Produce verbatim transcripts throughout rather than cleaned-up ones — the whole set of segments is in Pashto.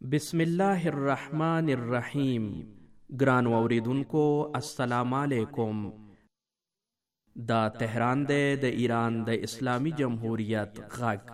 بسم الله الرحمن الرحیم. ګران اوریدونکو السلام علیکم. دا تهران دی د ایران د اسلامی جمهوریت غږ.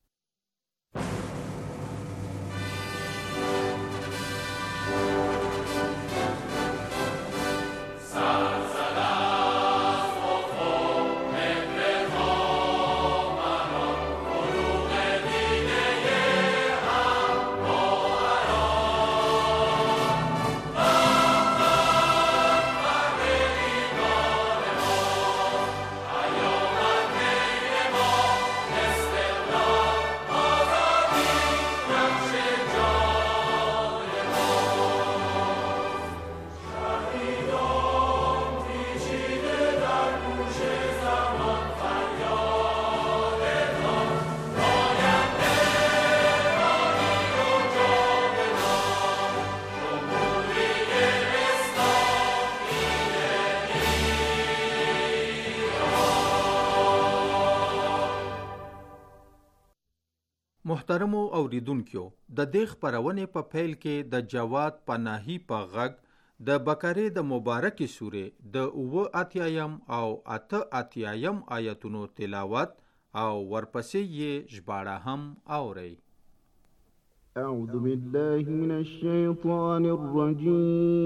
محترمو اوریدونکو، د دې خپرونې په پیل کې د جواد پناهي په غږ د بقرې د مبارکې سورې د اووه اتیایم او اته اتیایم آیتونو تلاوت او ورپسې یې ژباړه هم اورئ. اعوذ بالله من الشیطان الرجیم.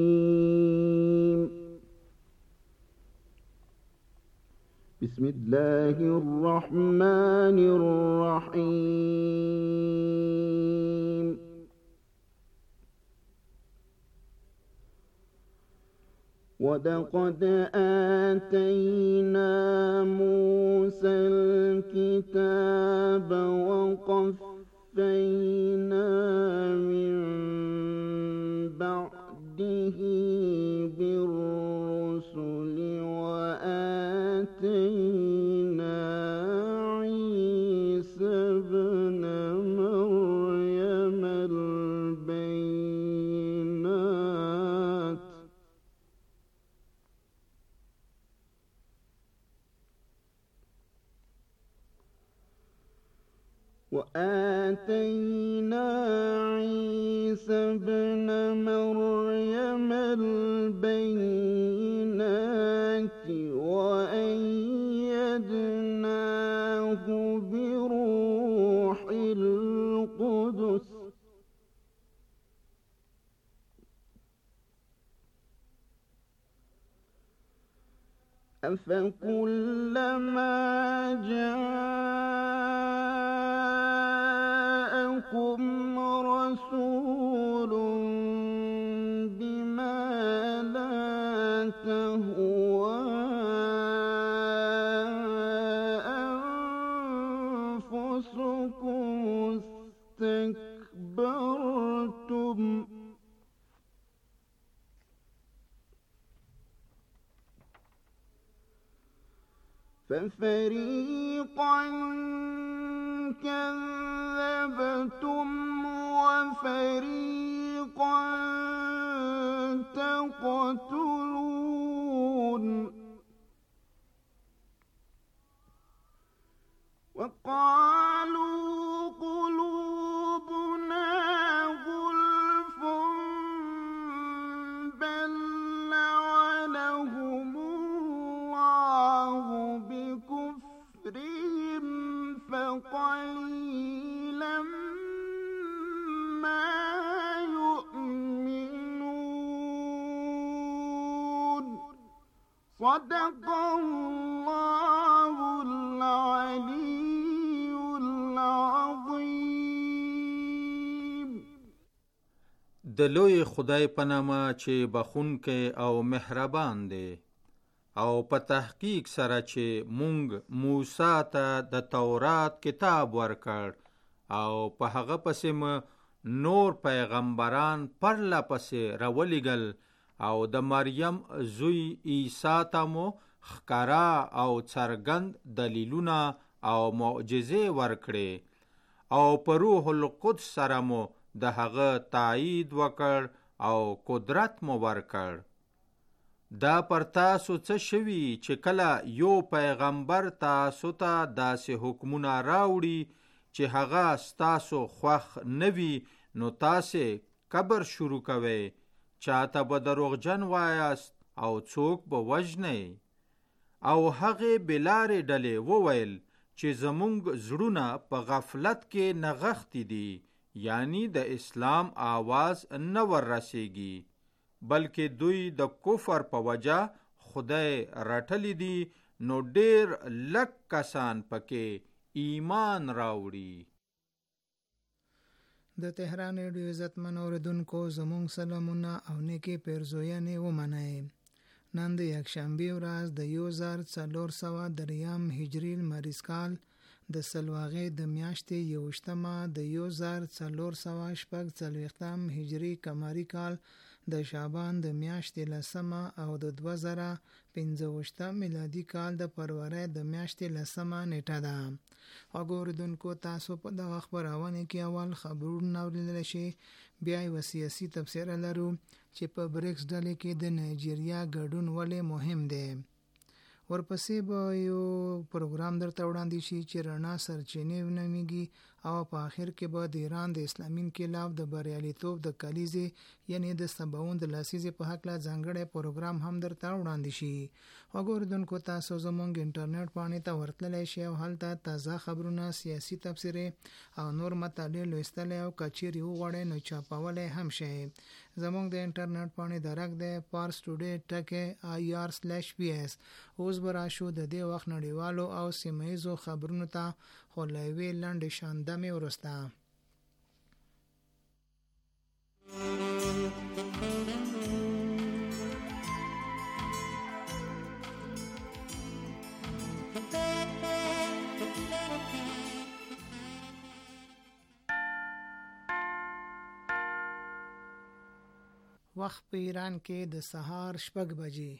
بسم الله الرحمن الرحيم. ولقد آتينا موسى الكتاب وقفينا من بعده بالرسل وآتينا عيسى ابن مريم البينات وآتينا عيسى ابن مريم البينات وأيدناه بروح القدس أفكلما جاءكم رسول بما لا تهوى أنفسكم استكبرتم ففريقا كذبتم وفريقا تقتلون. وقالوا قلوبنا غلف بل لعنهم الله بكفرهم فقليلا ما يؤمنون. صدق الله العلي العظيم. د لوی خدای په نامه چې بخونکی او مهربان دی، او په تحقیق سره چې مونږ موسی ته د تورات کتاب ورکړ او په هغه پسې م نور پیغمبران پرله پسې راولېږل او د مریم زوی عیسی ته مو ښکاره او څرګند دلیلونه او معجزې ورکړې او په روح القدس سره مو د هغه تایید وکړ او قدرت مو ورکړ. دا پر تاسو څه شوي چې کله یو پیغمبر تاسو ته داسې حکمونه راوړي چې هغه ستاسو خوښ نه وي، نو تاسې کبر شروع کوئ، چاته به دروغجن وایاست او څوک به وژنئ. او هغې بلارې ډلې وویل چې زمونږ زړونه په غفلت کې نغښتي دي، یعنی د اسلام آواز نه ور رسیږي، بلکې دوی د کفر په وجه خدای رټلی دي، نو ډیر لږ کسان پکې ایمان راوړي. د تهران ریډیو عزتمن اوریدونکو، زموږ سلامونه او نیکې پیرزوینې ومنئ. نن د یکشنبې ورځ د یو زر څلور سوه دریم هجري لمریز کال د سلواغې د میاشتې یوویشتمه د یو زر څلور سوه شپږ څلوېښتم هجري قمري کال د شعبان د میاشتې لسمه او د دوه زره پنځه ویشتم میلادي کال د فروری د میاشتې لسمه نیټه ده. اوریدونکو، تاسو په دغه خپرونه کې اول خبرونه اورېدلی شئ، بیا یې سیاسي تبصره لرو چې په بریکس ډلې کې د نایجیریا ګډون ولې مهم دی. ورپسې به یو پروګرام درته وړاندې شي چې رڼا سرچینې ونومیږي، او په آخر کې به د ایران د اسلامي انقلاب د بریالیتوب د کلیزې یعنی د سباوون د لسیزې په هکله ځانګړی پروګرام هم درته وړاندې شي. اوریدونکو، تاسو زموږ انټرنیټ پاڼې ته ورتللی شئ او هلته تازه خبرونه، سیاسي تبصرې او نور مطالب لوستلی او که چیرې وغواړئ نو چاپولی هم شئ. زموږ د انټرنیټ پاڼې درک دی پارس ټوډې ټکي آی آر سلیش پی ایس. اوس به راشو د دې وخت نړیوالو او سیمه ییزو خبرونو ته، خو له یوې لنډې شاندمې وروسته. وخت په ایران کې د سهار شپږ بجې.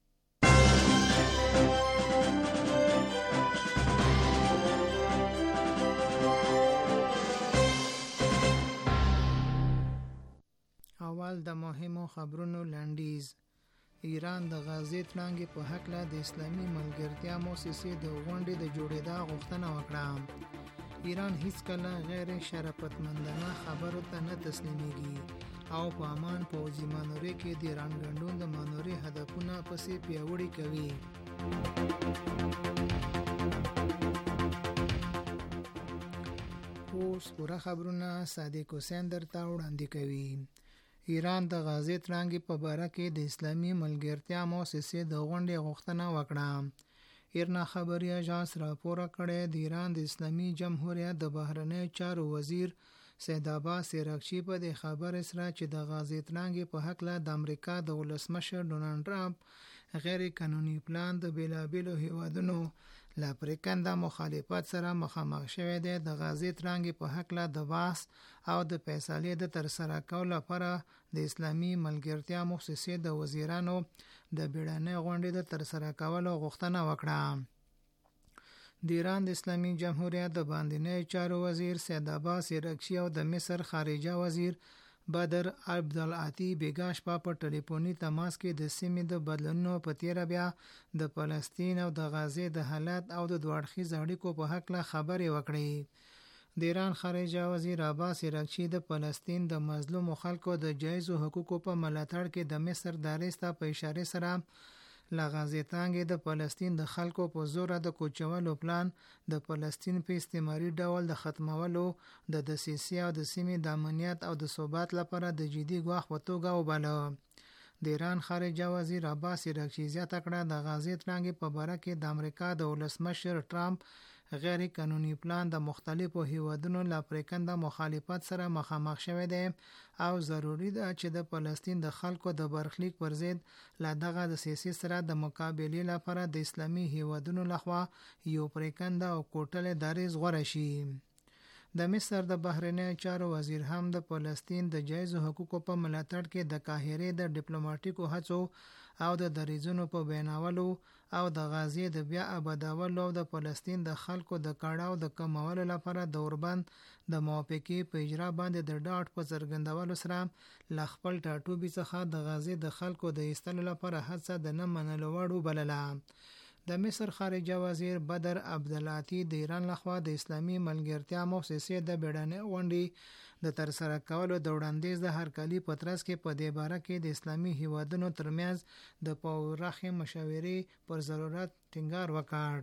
اول د مهمو خبرونو لنډیز. ایران د غزې تړانګې په هکله د اسلامي ملګرتیا موسسې د غونډې د جوړېدا غوښتنه وکړه. ایران هیڅکله غیر شرافتمندانه خبرو ته نه تسلیمیږي او په امان پوځي مانورې کې د ایران ګنډون د مانورې هدفونه پسې پیاوړي کوي. اوس پوره خبرونه صادق حسین درته وړاندې کوي. ایران د غزې تړانګې په باره کې د اسلامي ملګرتیا موسسې د غونډې غوښتنه وکړه. ایرنا خبري اژانس راپور کړی د ایران د اسلامي جمهوریت د بهرنی چارو وزیر سید عباس عراقچي په دې خبره سره چې د غزې تړانګې په هکله د امریکا د ولسمشر ډونالډ ټرمپ غیر قانوني پلان د بیلابیلو هیوادونو له پرېکنده مخالفت سره مخامخ شوی دی. د غزې تړانګې په هکله د بحث او د فیصلې د ترسره کولو لپاره د اسلامي ملګرتیا موسسې د وزیرانو د بیړنۍ غونډې د ترسره کولو غوښتنه وکړه. د ایران د اسلامي جمهوریت د باندنی چارو وزیر سید عباس عراقچي او د مصر خارجه وزیر بدر عبدالعاطي بیګا شپه په ټلیفوني تماس کې د سیمې د بدلونونو په تیره بیا د فلسطین او د غزې د حالت او د دوه اړخیزو اړیکو په هکله خبرې وکړې. د ایران خارجه وزیر عباس عراقچي د فلسطین د مظلومو خلکو د جایزو حقوقو په ملاتړ کې د مصر دریځ ته په اشاره سره له غزې تړانګې د فلسطین د خلکو په زوره د کوچولو پلان د فلسطین په استعماري ډول د ختمولو د دسیسې او د سیمې د امنیت او د ثبات لپاره د جدي ګواښ په توګه وباله. د ایران خارجه وزیر عباس عراقچي زیاته کړه د غزې تړانګې په باره کې د امریکا د ولسمشر ټرمپ غیر قانوني پلان د مختلفو هیوادونو له پرېکنده مخالفت سره مخامخ شوی دی او ضروری ده چې د فلسطین د خلکو د برخلیک پر ضد له دغه دسیسې سره د مقابلې لپاره د اسلامي هیوادونو لخوا یو پرېکنده او کوټلی دریځ غوره شي. د مصر د بهرنی چارو وزیر هم د فلسطین د جایزو حقوقو په ملاتړ کې د قاهرې د ډیپلوماټیکو هڅو او د دریځونو په بیانولو او د غزې د بیا آبادولو او د فلسطین د خلکو د کړاو د کمولو لپاره د اوربند د موافقې په اجرا باندې د ډاډ په څرګندولو سره له خپل ټاټوبي څخه د غزې د خلکو د ایستلو لپاره هڅه د نه منلو وړ وبلله. د مصر خارجه وزیر بدر عبدالعاطی د ایران لخوا د اسلامي ملګرتیا مؤسسې د بیړنۍ غونډې د ترسره کولو د وړاندیز د هرکلي په ترڅ کې په دې باره کې د اسلامي هیوادونو ترمنځ د پراخې مشورې پر ضرورت ټینګار وکړ.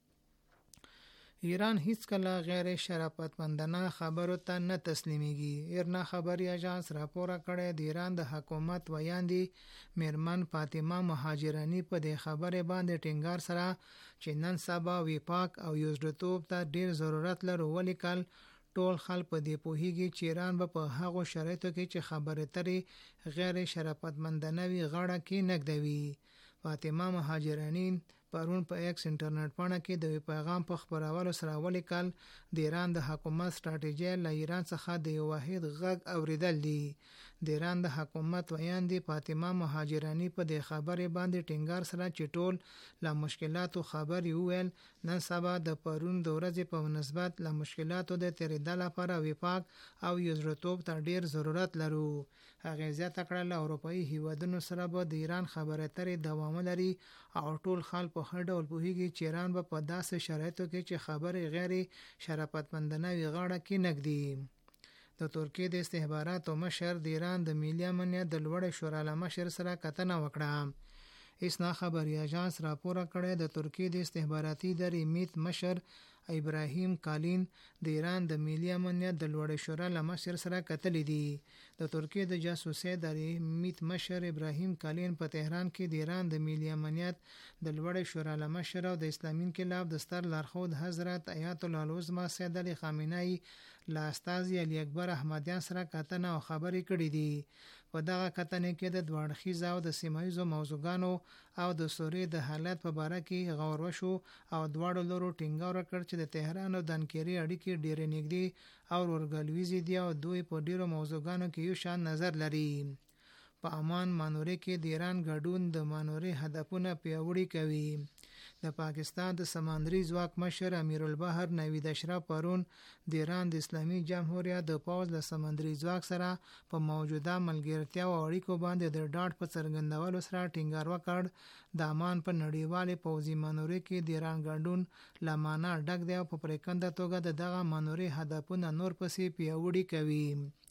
ایران هیڅ کله غیر شرافتمندانه خبرو ته نه تسلیمیږي. ایرنا خبري اژانس راپور کړی د ایران د حکومت ویاندې میرمن فاطمه مهاجرانی په دې خبره باندې ټینګار سره چې نن سبا وفاق او یوزرتوب ته ډیر ضرورت لري ولیکل ټول خلک په دې پوهیږي چې ایران به په هغو شرایطو کې چې خبره ترې غیر شرافتمندانه وي غاړه کې نګدوي. فاطمه مهاجرانی پرون په ایکس انټرنیټ پاڼه کې د پیغام په خبرولو سره ولیکل د ایران د حکومت ستراتیژي له ایران څخه د یو واحد غږ اوریدل دي. د ایران د حکومت ویاندې فاطمه مهاجرانی په دې خبرې باندې ټینګار سره چې ټول له مشکلاتو خبري وویل نن سبا د پرون د ورځې په مناسبت له مشکلاتو د تیریدا لپاره وفاق او یوزرتوب ته ډیر ضرورت لرو. هغه زیاته کړه له اروپایي هیوادونو سره به د ایران خبرې ترې دوام لري او ټول خلک په هر ډول پوهیږي چې ایران به په داسې شرایطو کې چې خبرې غیر شرافتمندانه وي غاړه کې نګدي. د ترکیې د استخباراتو مشر د ایران د ملي امنیت د لوړ شورا له مشر سره کتنه وکړه. اسنا خبري اژانس راپور کړی د ترکیې د استخباراتي ادارې میت مشر ابراهیم کالین د ایران د ملي امنیت د لوړ شورا له مشر سره کتلې دي. د ترکیې د جاسوسي ادارې میت مشر ابراهیم کالین په تهران کې د ایران د ملي امنیت د لوړ شورا له مشر او د اسلامي انقلاب د ستر لارښود حضرت آیت الله العظمى سید علی خامنه‌ای له استازي علی اکبر احمدیان سره کتنه او خبرې کړې دي. په دغه کتنې کې د دوه اړخیزو او د سیمایي موضوعاتو او د سوریې د حالت په اړه کې غور وشو او دواړو لورو ټینګار وکړ چې د تهران او د انقرې اړیکې ډېرې نږدې او ورګلويزي دي او دوی په ډیرو موضوعاتو کې یو شان نظر لري. په امان مانورې کې د ایران ګډون د مانورې هدفونه پیاوړي کوي. د پاکستان د سمندري ځواک مشر امیر البحر نوید اشرف پرون د ایران د اسلامي جمهوریت د پوځ له سمندري ځواک سره په موجوده ملګرتیا او اړیکو باندې د ډاډ په څرګندولو سره ټینګار وکړ. د امان په نړیوالې پوځي مانورې کې د ایران ګډون لمانه ډک دی او په پریکنده توګه دغه مانورې هدفونه نور پسې پیاوړي کوي.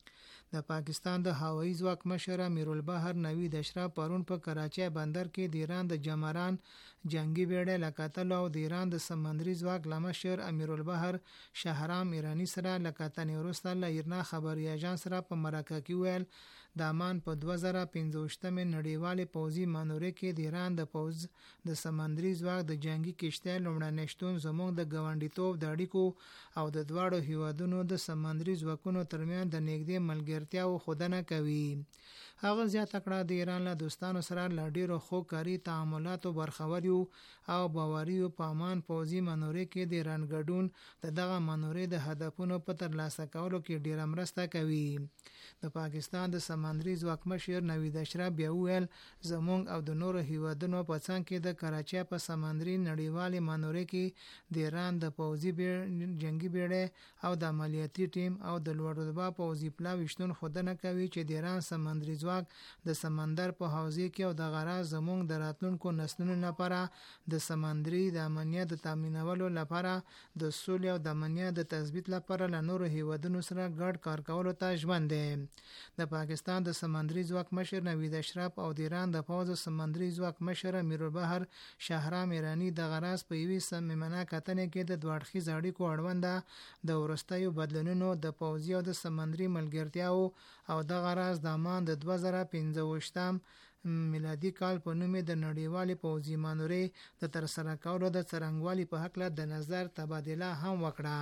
د پاکستان د هوایي ځواک مشر امیر البحر نوید اشرف پرون په کراچۍ بندر کې د ایران د جمران جنگي بیړۍ لکاتل او د ایران د سمندري ځواک مشر امیر البحر شهرام ایرانی سره لکاتنې وروسته له ایرنا خبري اژانس سره په مرکه کې ویل د امان په دوه زره پنځوستمې نړیوالې پوځي مانورې کې د ایران د پوځ د سمندري ځواک د جنگي کشتۍ لومړنی شتون زموږ د ګاونډیتوب د اړیکو او د دواړو هیوادونو د سمندري ځواکونو ترمنځ د نږدې ملګرتیا او خودنه کوي. هغه زیاته کړه د ایران له دوستانو سره له ډیرو خو کاری تعاملاتو برخور یو او باوریو په امان پوځي مانورې کې د ایران ګډون د دغه مانورې د هدفونو په ترلاسه کولو کې ډیره مرسته کوي. د پاکستان د سمندري ځواک مشر نوید اشرف بیا ویل زموږ او د نورو هیوادونو په څنګ کې د کراچۍ په سمندري نړیوالې مانورې کې د ایران د پوځي جنگي بیړۍ او د عملیاتي ټیم او د لوړ رتبه پوځي پلاوي شتون خودنه کوي چې د ایران سمندري ځواک د سمندر په حوزه کې او د غرا زموږ د راتلونکو نسلونو لپاره د سمندري د امنیت د تامینولو لپاره د سولې او د امنیت د تثبیت لپاره له نورو هیوادونو سره ګډ کار کولو ته ژمن دی. د پاکستان د سمندري ځواک مشر نوید اشرف او د ایران د پوځ سمندري ځواک مشر امیر البحر شهرام ایرانی د غراس په یوې سممنه کتنې کې د دوه اړخیز اړیکو اړوند د ورستیو بدلونونو د پوځي او د سمندري ملګرتیاو او د غراس د امان د دوه زره پنځوستم میلادي کال په نوم د نړیوالې پوځي مانورې د ترسره کولو د څرنګوالي په حق له د نظر تبادله هم وکړه.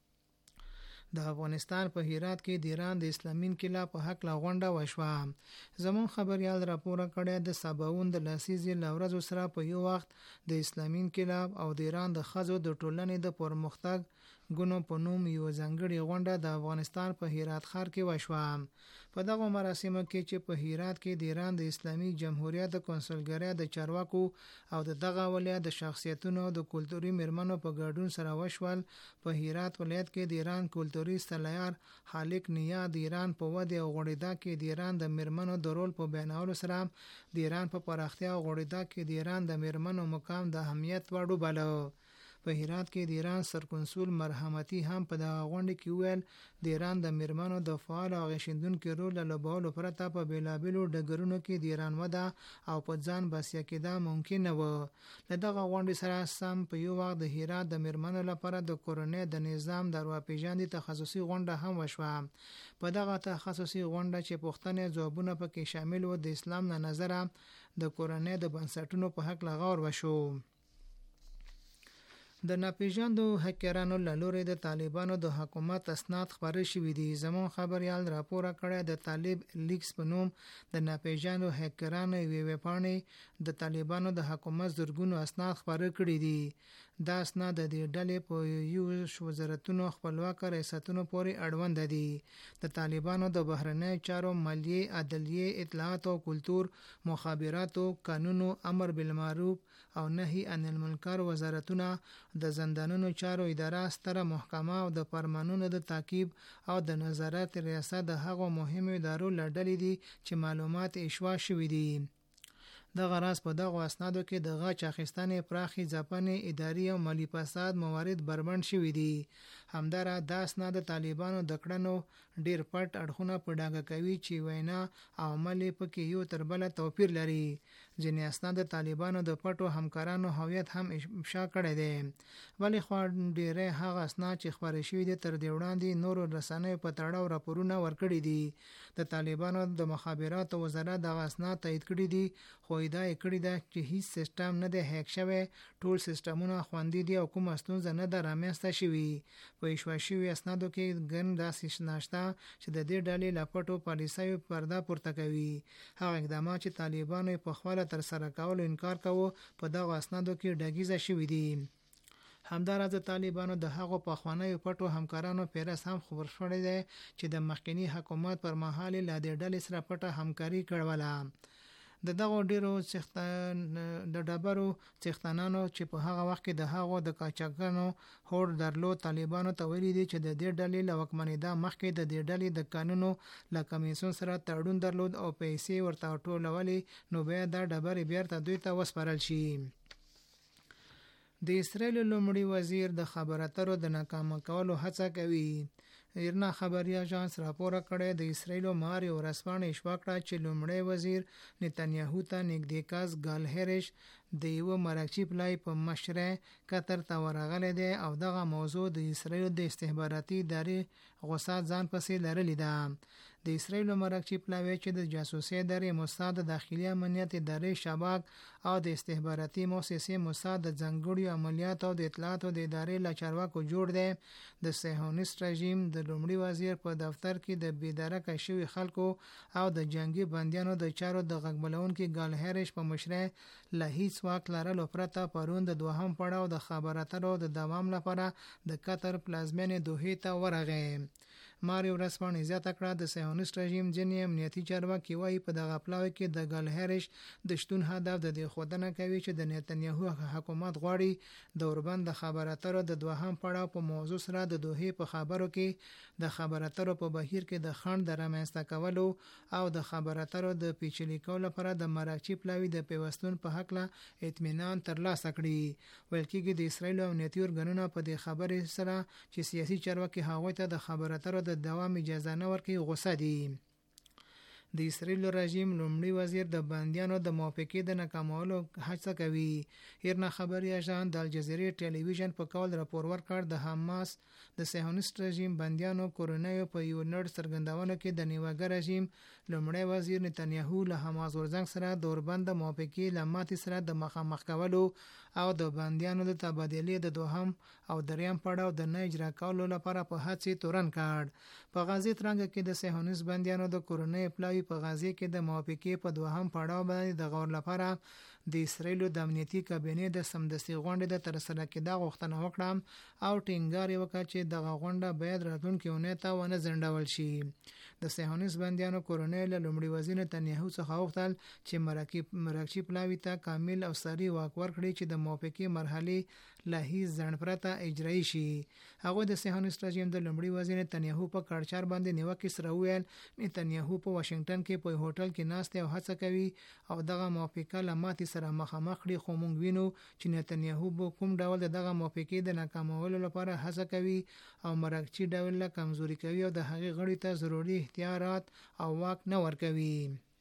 د افغانستان په هرات کې د ایران د اسلامي انقلاب په حق لا غونډه وشوه. زمون خبريال راپور کړی د سباوون د لسیزې لورځو سره په یو وخت د اسلامي انقلاب او د ایران د خزو د ټولنې د پرمختګ ګونو په نوم یو ځانګړې غونډه د افغانستان په هرات ښار کې وشوه. په دغه مراسمو کې چې په هرات کې د ایران د اسلامي جمهوریت د کنسولګرۍ د چارواکو او د دغه ولایت د شخصیتونو د کلتوري میرمنو په ګډون سره وشول. په هرات ولایت کې د ایران کلتوري سلیار خالق نیا د ایران په ودې او غوړېدا کې د ایران د میرمنو د رول په بیانولو سره د ایران په پراختیا او غوړېدا کې د ایران د میرمنو مقام د اهمیت وړ وباله. په هرات کې د ایران سرکنسول مرحمتي هم په دغه غونډه کې ویل د ایران د میرمنو د فعال او غیشندونکو رول له لوبولو پرته په بیلابیلو ډګرونو کې د ایران وده او په ځان بسیا کېدا ممکن نه و. له دغه غونډې سره سم په یو وخت د هرات د میرمنو لپاره د کورنۍ د نظام د ارواپېژندنې تخصصي غونډه هم وشوه. په دغه تخصصي غونډه چې پوښتنې ځوابونه پکې شامل و د اسلام نه نظره د کورنۍ د بنسټونو په حق لغور وشو. د ناپېژاندو هکرانو له لوري د طالبانو د حکومت اسناد خپاره شوي دي. زمون خبريال راپور کړی د طالب لیکس په نوم د ناپېژاندو هکرانو یوې ویبپاڼې د طالبانو د حکومت زرګونو اسناد خپاره کړي دي. دا اسناد د دې ډلې په یو وزارتونو خپلواک ریاستونو پورې اړوند دي. د طالبانو د بهرنی چارو، مالیې، عدلیې، اطلاعات او کلتور، مخابراتو، قانونو، امر بالمعروف او نهي عن المنکر وزارتونه، د زندانونو چارو اداره، ستره محکمه او د فرمانونو د تعقیب او د نظارت ریاست د هغو مهمو ادارو له ډلې دي چې معلومات اشوا شوي دي. د غراس په دغه اسنادو کې د غاچ اخیستنې، پراخي ځپنې، اداري او مالی فساد موارد بربند شوي دي. همدارا دا اسناد د طالبانو د کړنو ډیر پټ اړخونه په ډاګه کوي چې وینا او عمل پکې یو تر بل توپیر لري. ځینې اسناد د طالبانو د پټو همکارانو هویت هم افشا کړی دی. ولی خو ډیره هغه اسناد چې خبرې شوي دي تر دې وړاندې نورو رسنیو په تړاو راپورونه ورکړي دي. د طالبانو د مخابراتو وزارت دغه اسناد تایید کړي دي، خو ادعا یې کړې ده چې هیڅ سیستم نه دی هیک شوی، ټول سیستمونه خوندي دي او کومه ستونزه نه ده رامنځته شوې. په اشوا شوي اسنادو کې ګڼ داسې ناشته چې د دې ډلې له پټو پالیسیو پرده پورته کوي. هغه اقدامات چې طالبانو په خپله ترسره کولو انکار کوو په دغه اسنادو کې ډاګیزه شوي دي. همداراز د طالبانو د هغو پخوانیو پټو همکارانو پیرس هم خبر شوی دی چې د مخکنی حکومت پر مهال له دې ډلې سره پټه همکاري کړوله. د دغه ډیرو څښتن د ډبرو څښتنانو چې په هغه وخت کې د هغو د قاچاقانو هور درلود، طالبانو ته ویلي دي چې د دې ډلې له واکمنېدا مخکې د دې ډلې د قانونو له کمیسیون سره تړون درلود او پیسې ورته ټولولې، نو بیا دا ډبرې بیرته دوی ته وسپارل شي. د اسرائیل لومړي وزیر د خبرو اترو د ناکامه کولو هڅه کوي. ایرنا خبري اژانس راپور کړی د اسرائیل ماري ورسپانې اشوا کړه چې لومړی وزیر نتنیاهو ته نږدې کس ګال هریش د یو مرکچی پلای په مشره قطر ته ورغلی دی او دغه موضوع د اسرائیل د استخباراتي ادارې غوسه ځان پسې لرلې ده. د اسرائیل مرکچی پلاوی چې د جاسوسي ادارې موساد، د داخلي امنیت ادارې شباک او د استخباراتي مؤسسې موساد د ځانګړي عملیات او د اطلاعاتو د ادارې له چارواکو جوړ دی. د صهیونیست رژیم د لومړي وزیر په دفتر کې د بیدارکه شوي خلکو او د جنگي بندیانو د چارو د غږبلونکي ګال هریش په مشره له هیڅ واک لرلو پرته پرون د دوهم پړاو د خبرو اترو د دوام لپاره د قطر پلازمینې دوحې ته ورغی. ماري ورسپانې زیاته کړه د صهیونیست رژیم ځینې امنیتي چارواکي وایي په دغه پلاوي کې د ګال هریش د شتون هدف د دې ښودنه کوي چې د نتنیاهو حکومت غواړي د اوربند د خبرو اترو د دوهم پړاو په موضوع سره د دوحې په خبرو کې د خبرو اترو په بهیر کې د خنډ د رامنځته کولو او د خبرو اترو د پیچلي کولو لپاره د مراکچی پلاوي د پیوستون په حق له اطمینان ترلاسه کړي. ویل کېږي د اسرائیل امنیتي ارګانونو په دې خبرې سره چې سیاسي چارواکي هغوی ته د خبرو اترو د دوام اجازه نه ورکوي غوسه دي. د اسرائیل رژیم لومړي وزیر د بندیانو د موافقې د ناکامولو هڅه کوي. ایرنا خبري اژانس د الجزیرې ټلویزیون په قول راپور ورکړ د حماس د صهیونیست رژیم بندیانو کورنیو په یو نړ څرګندونه کې د نیواګر رژیم لومړي وزیر نتنیاهو له حماس ورزنګ سره د اوربند موافقې لماتې سره د مخامخ کولو او د بندیانو د تبادلې د دوهم او دریم پړاو د نه اجرا کولو لپاره په هڅې تورن کړ. په غزې ترنګ کې د صهیونیست بندیانو د کورنۍ پلاوی په غزې کې د موافقې په دوهم پړاو باندې د غور لپاره د اسرایل د امنیتي کابینې د سمدستي غونډې د ترسره کېدا غوښتنه وکړه او ټینګار وکړ چې دغه غونډه باید راتلونکي اونۍ ته ونه ځنډول شي. د صهیونیست بندیانو کورنۍ له لومړي وزیر نتنیاهو څخه وغوښتل چې مراکب مراکچی پلاوي ته کامل او ساري واک ورکړي چې د موافقې مرحلې له هیڅ ځنډ پرته اجرایی شي. هغه د صهیونیست رژیم د لومړي وزیر نتنیاهو په کړچار باندې نیوکه سره ویل نتنیاهو په واشنگټن کې په هوټل کې ناست او هڅه کوي او دغه موافقه له ماتې سره مخامخ کړي، خو موږ وینو چې نتنیاهو به کوم ډول دغه موافقه د ناکامولو لپاره هڅه کوي او مراکچی ډول له کمزوري کوي او د هغې غړي ته ضروري اختیارات او واک نه ورکوي.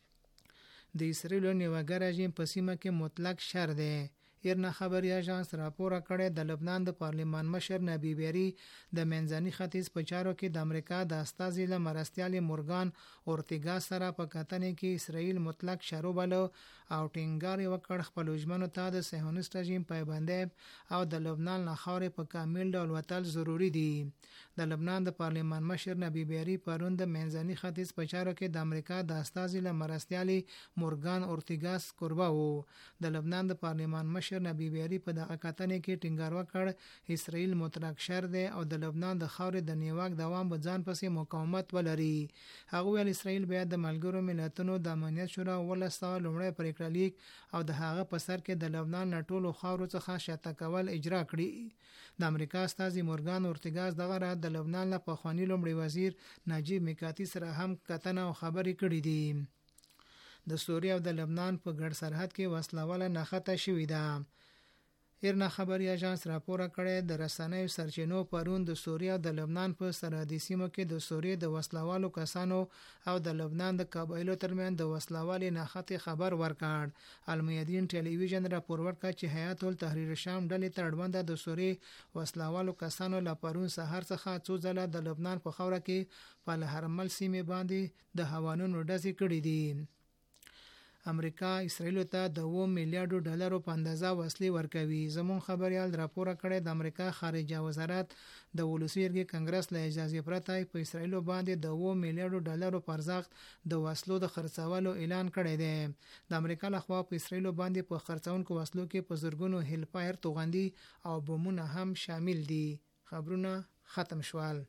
د اسرائیل نیوګر رژیم په سیمه کې مطلق شر دی. ایرنا خبري اژانس راپور کړی د لبنان د پارلمان مشر نبی بیری د منځني ختیځ په چارو کې د امریکا د استازي له مرستیال مورګان اورتیګا سره په کتنې کې اسرائیل مطلق شروع بلو او ټینګار وکړ خپل ژمنو ته د صهیونیست رژیم پایبندي او د لبنان له خاورې په کامل ډول وتل ضروری دي. د لبنان د پارلمان مشر نبی بیری پرون د منځني ختیځ په چارو کې د امریکا د استازي له مرستیال مورګان اورتیګاس قربا وو. د لبنان د پارلمان مشر نبی بیری په دغه کتنې کې ټینګار وکړ اسرائیل مطلق شر دی او د لبنان د خاورې د نیواک دوام به ځان پسې مقاومت ولري. هغه ویل اسرائیل باید د ملګرو ملتونو د امنیت شورا ولسته لومړی پریکړه لیک او د هغه په سر کې د لبنان نه ټولو خاورو څخه شاته کول اجرا کړي. د امریکا استازي مورګان اورتیګاس دغه رات د لبنان له پخوانی لومړي وزیر نجیب میکاتی سره هم کتنه او خبرې کړې دي. د سوریه او د لبنان په ګډ سرحد کې وسلواله نښته شوې ده. ایرنا خبري اژانس راپور کړی د رسنیو سرچینو پرون د سوریه او د لبنان په سرحدي سیمو کې د سوریه د وسلوالو کسانو او د لبنان د قبایلو ترمن د وسلوالې نښتې خبر ورکړ. المیادین ټلویزیون راپور ورکړ چې هیئت التحریر شام ډلې ته اړوند د سوریه وسلوالو کسانو له پرون سهار څخه څو ځله د لبنان په خاوره کې په الهرمل سیمې باندې د هوانونو ډزې کړې دي. امریکا اسرائیل ته د اوه میلیارډ ډالرو په اندازه وسلې ورکوي. زمون خبريال راپور کړی د امریکا خارجه وزارت د ولسی جرګې کنګرس له اجازه پرته په اسرائیل باندې د اوه میلیارډ ډالرو پر ارزښت د وسلو د خرڅولو اعلان کړی دی. د امریکا لخوا په اسرائیل باندې په خرڅونکو وسلو کې په زرګونو هیلپایر توغندي او بمونه هم شامل دي. خبرونه ختم شول.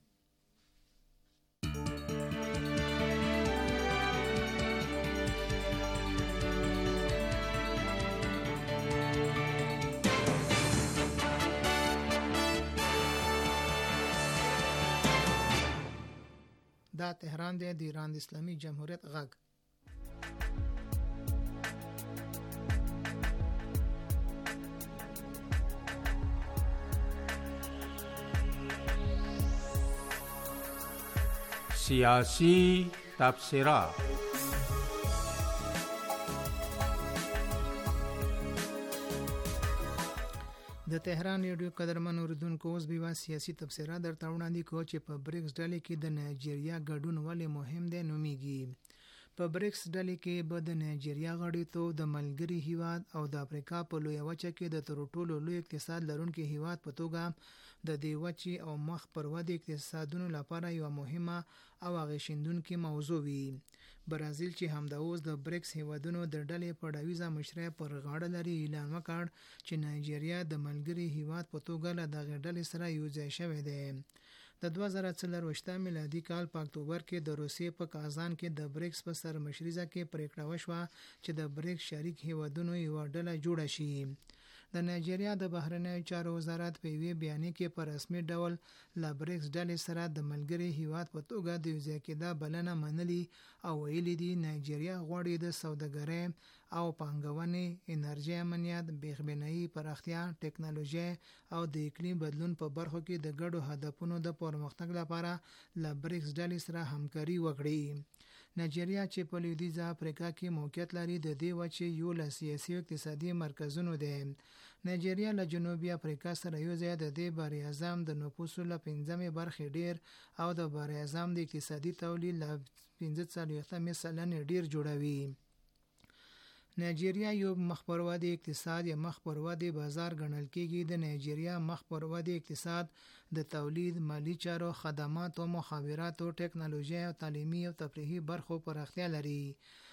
دا تهران دی د ایران د اسلامي جمهوریت غږ. سیاسی تبصره. د تهران ریډیو قدرمن اوریدونکو اوس بیوا سیاسي تبصره درته وړاندې کوو چې په بریکس ډلې کې د نایجیریا ګډون ولې مهم دی نومیږي. په بریکس ډلې کې به د نایجیریا غړیتوب د ملګري هیواد او د افریقا په لویه وچه کې د تر ټولو لوی اقتصاد لرونکي هیواد په توګه د دې وچې او مخ پر ودې اقتصادونو لپاره یو مهمه او اغیشندونکې موضوع وي. برازیل چې همدا اوس د بریکس هیوادونو د ډلې په ډاویزه مشرۍ پر غاړه لري اعلان وکړ چې نایجیریا د ملګري هیواد په توګه له دغه ډلې سره یوځای شوی دی. د دوه زره څلرویشتم میلادي کال په اکتوبر کې د روسیې په کازان کې د بریکس په سرمشریزه کې پریکړه وشوه چې د بریکس شریک هیوادونو یو ډله جوړه شي. د نایجیریا د بهرنیو چارو وزارت په یوې بیانیه کې په رسمي ډول له بریکس ډلې سره د ملګري هیواد په توګه د یوځای کېدا بلنه منلي او ویلي دي نایجیریا غواړي د سوداګرۍ او پانګونې، انرژي امنیت، بېخبنایي پراختیا، ټکنالوژي او د اقلیم بدلون په برخو کې د ګډو هدفونو د پرمختګ لپاره له بریکس ډلې سره همکاري وکړي. نایجیریا چې په لویدیځه افریقا کې موقعیت لري د دې وچې یو له سیاسي او اقتصادي مرکزونو دی. نایجیریا له جنوبي افریقا سره یو ځای د دې بر اعظم د نفوسو له پنځمې برخې ډیر او د بر اعظم د اقتصادي تولید له پنځه څلوېښتمې سلنې ډیر جوړوي. نایجیریا یو مخ پر ودې اقتصاد یا مخ پر ودې بازار ګڼل کېږي. د نایجیریا مخ پر ودې اقتصاد د تولید، مالی چارو، خدماتو، مخابراتو، ټکنالوژي او تعلیمي او تفریحي برخو پراختیا لري.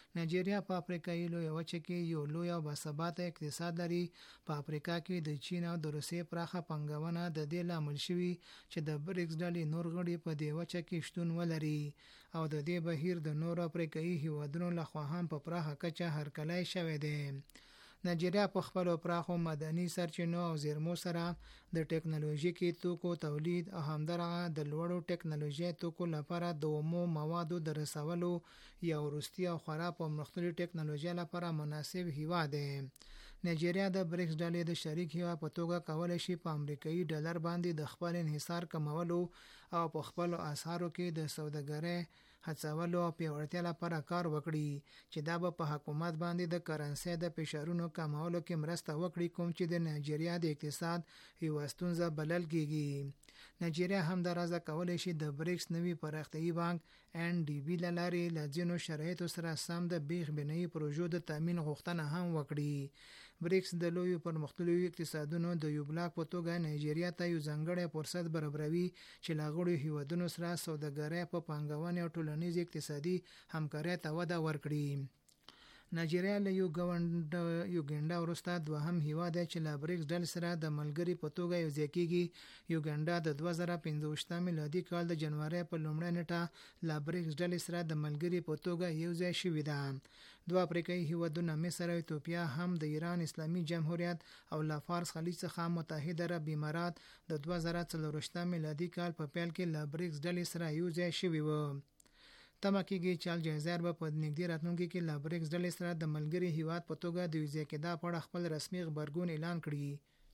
نایجیریا په افریقایي لویه وچه کې یو لوی او باثباته اقتصاد لري. په افریقا کې د چین او د روسیې پراخه پنګونه د دې لامل شوي چې د بریکس ډلې نور غړي په دې وچه کې شتون ولري او د دې بهیر د نور افریقایي هیوادونو لخوا هم په پراخه کچه هرکلی شوی دی. نایجیریا په خپل پراخو مدني سرچینو او زیرمو سره د ټکنالوژیکي توکو تولید او همدارنګه د لوړو ټکنالوژي توکو لپاره د اومو موادو د رسولو یا وروستي او خورا په مختلفو ټکنالوژي لپاره مناسب هیواد دی. نایجیریا د بریکس ډلې د شریک هیواد په توګه کولای شي په امریکایي ډالر باندې د خپل انحصار کمولو او په خپل اسعارو کې د سوداګرۍ هڅولو او پیاوړتیا لپاره کار وکړي چې دا به په حکومت باندې د کرنسي د فشارونو کمولو کې مرسته وکړي، کوم چې د نایجیریا د اقتصاد یوه ستونزه بلل کېږي. نایجیریا هم د راځه کولای شي د بریکس نوي پراختیایي بانک ان ډي بي له لارې له ځینو شرایطو سره سم د بیخ بنایي پروژو د تامین غوښتنه هم وکړي. بریکس د لویو پرمختللو اقتصادونو د یو بلاک په توګه نایجیریا ته یو ځانګړی فرصت برابروي چې له غړو هیوادونو سره سوداګرۍ په پانګونې او ټولنیز اقتصادي همکارۍ ته وده ورکړي. نایجیریا له یو ګوند یوګنډا وروسته دوهم هیواد دی چې له بریکس ډلې سره د ملګري په توګه یوځای کېږي. یوګنډا د دوه زره پنځه میلادي کال د جنوري په لومړۍ نیټه له بریکس ډلې سره د ملګري په توګه یوځای شوې ده. دوه افریقایي هیوادونه مصر او ایتوپیا هم د ایران اسلامي جمهوریت او له فارس خلیج څخه متحده عرب امارات د دوه زره څلور میلادي کال په پیل کې له بریکس ډلې سره یوځای شوي وو. تمه کېږي چې الجزایر به په نږدې راتلونکي کې له بریکس ډلې سره د ملګري هیواد په توګه د یوځای کېدا په اړه خپل رسمي غبرګون اعلان کړي.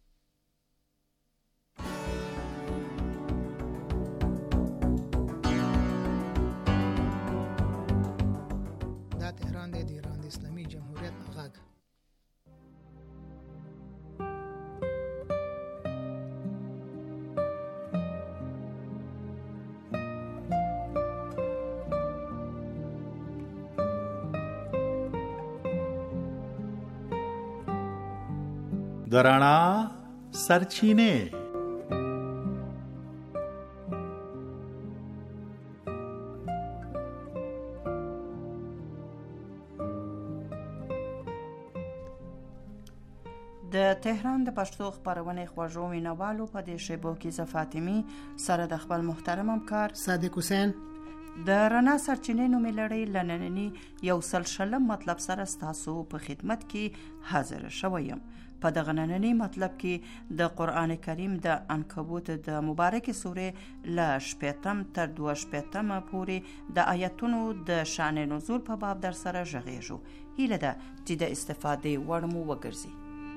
دا تهران دی، د ایران د اسلامي جمهوریت غږ. د رڼا سرچینې. د تهران د پښتو خبرونې خوږو ویناوالو په دې شیبو کې ز فاطمی سره د خپل محترم همکار صادق حسین د رڼا سرچینې نومې لړۍ لنننی یو سلشلم مطلب سره ستاسو په خدمت کې حاضر شوم. په دغه نننی مطلب کې د قرآن کریم د عنکبوت د مبارکې سورې له شپږم تر دوه شپږم پورې د آیتونو د شأن نزول په باب در سره غږیږو. هیله ده چې د استفادې وړ مو وګرځي.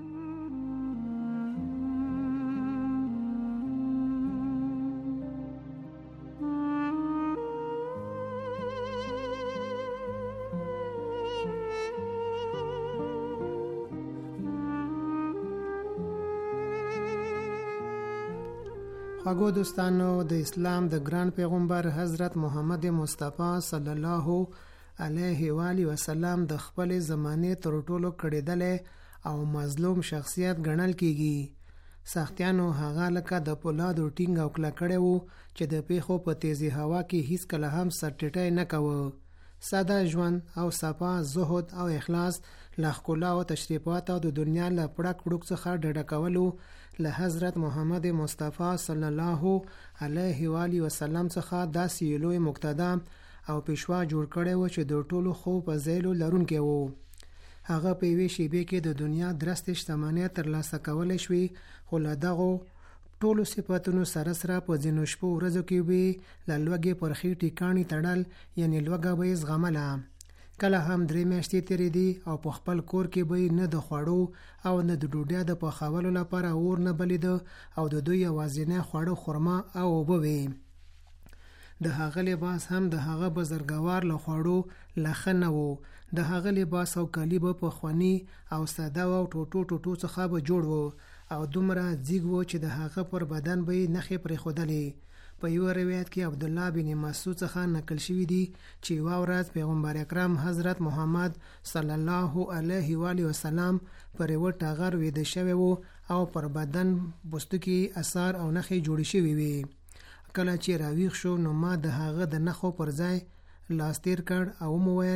خواږو دوستانو، د اسلام د ګران پیغمبر حضرت محمد مصطفی صلی الله علیه و آله وسلم د خپل زمانه تر ټولو کړهدل او مظلوم شخصیت ګڼل کیږي. سختیانو هغه لکه د پولادو ټینګ او کلکړه وو چې د پیخو په تیزی هوا کې هیڅ کله هم سټټای نه کوي. ساده ژوند او صفا، زهد او اخلاص، لاخکولا او تشریفات او د دنیا له پړک پړک څخه ډډه کولو له حضرت محمد مصطفی صلی الله علیه و آله وسلم څخه داسې لوی مقتدا او پیشوا جوړ کړی و چې د ټولو خو په ځایلو لرونکی وو. هغه په یوې شیبې کې د دنیا درسته شتمنۍ ترلاسه کولی شوې، خو له دغو ټولو صفاتونو سره سره په ځینو شپو ورځو کې به له لوږې پر خېټې کاڼي تړل، یعنې لوږه به یې زغمله. کله هم درې میاشتې تیرې دي او په خپل کور کې به نه د خوړو او نه د ډوډۍ د پخولو لپاره اور نه بلیده او د دوی یوازینی خواړه خرما او اوبه وې. د هغه لباس هم د هغه بزرګوار له خوړو لخه نه و. د هغه لباس او کالی به پخواني او ساده او ټوټو ټوټو څخه به جوړ و او دومره ځیږ و چې د هغه پر بدن به نښې پرېښودلې. په یو روایت کې عبدالله بن مسعود څخه نقل شوی دی چې یوه ورځ پیغمبر اکرم حضرت محمد صلی الله علیه و آله وسلم پر یوه ټغر ویده شوی و او پر بدن بستکي اثار او نښې جوړې شوې وې. کله چې راویښ شو نو ما د هغه د نښو پر ځای لاس تیر کړ او مو ویل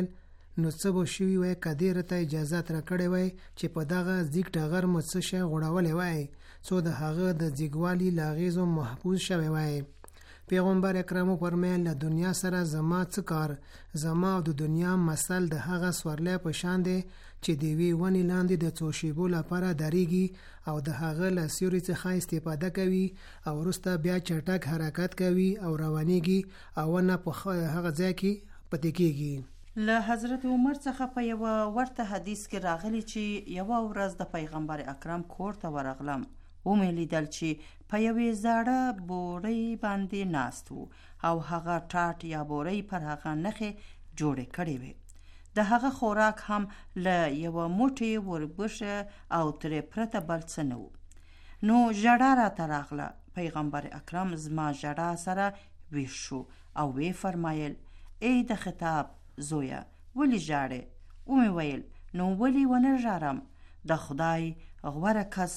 نو څه به شوي وای که دې راته اجازت راکړی وای چې په دغه ځیږ ټغر مو څه شی غوړولی وای څو د هغه د ځیږوالي له اغېزو محفوظ شوی وای. پیغمبر اکرم وفرمیل له دنیا سره زما څه کار، زما او د دنیا مثل د هغه سورلی په شان دی چې د یوې ونې لاندې د څو شیبو لپاره درېږي او د هغه له سیوري څخه استفاده کوي او وروسته بیا چټک حرکت کوي او روانېږي او ونه په هغه ځای کې پاتې کېږي. له حضرت عمر څخه په یوه ورته حدیث کې راغلی چې یوه ورځ د پیغمبر اکرم کور ته ورغلم، ومې لیدل چې په یوې زاړه بورۍ باندې ناست و او هغه ټاټ یا بورۍ پر هغه نښې جوړې کړې وې. د هغه خوراک هم له یوه موټې وربشه او ترې پرته بل څه نه و. نو ژړا راته راغله. پیغمبر اکرم زما ژړا سره ویښ شو او وی فرمایل ای د خطاب زویه ولی ژاړې؟ ومې ویل نو ولی ونه ژاړم؟ د خدای غوره کس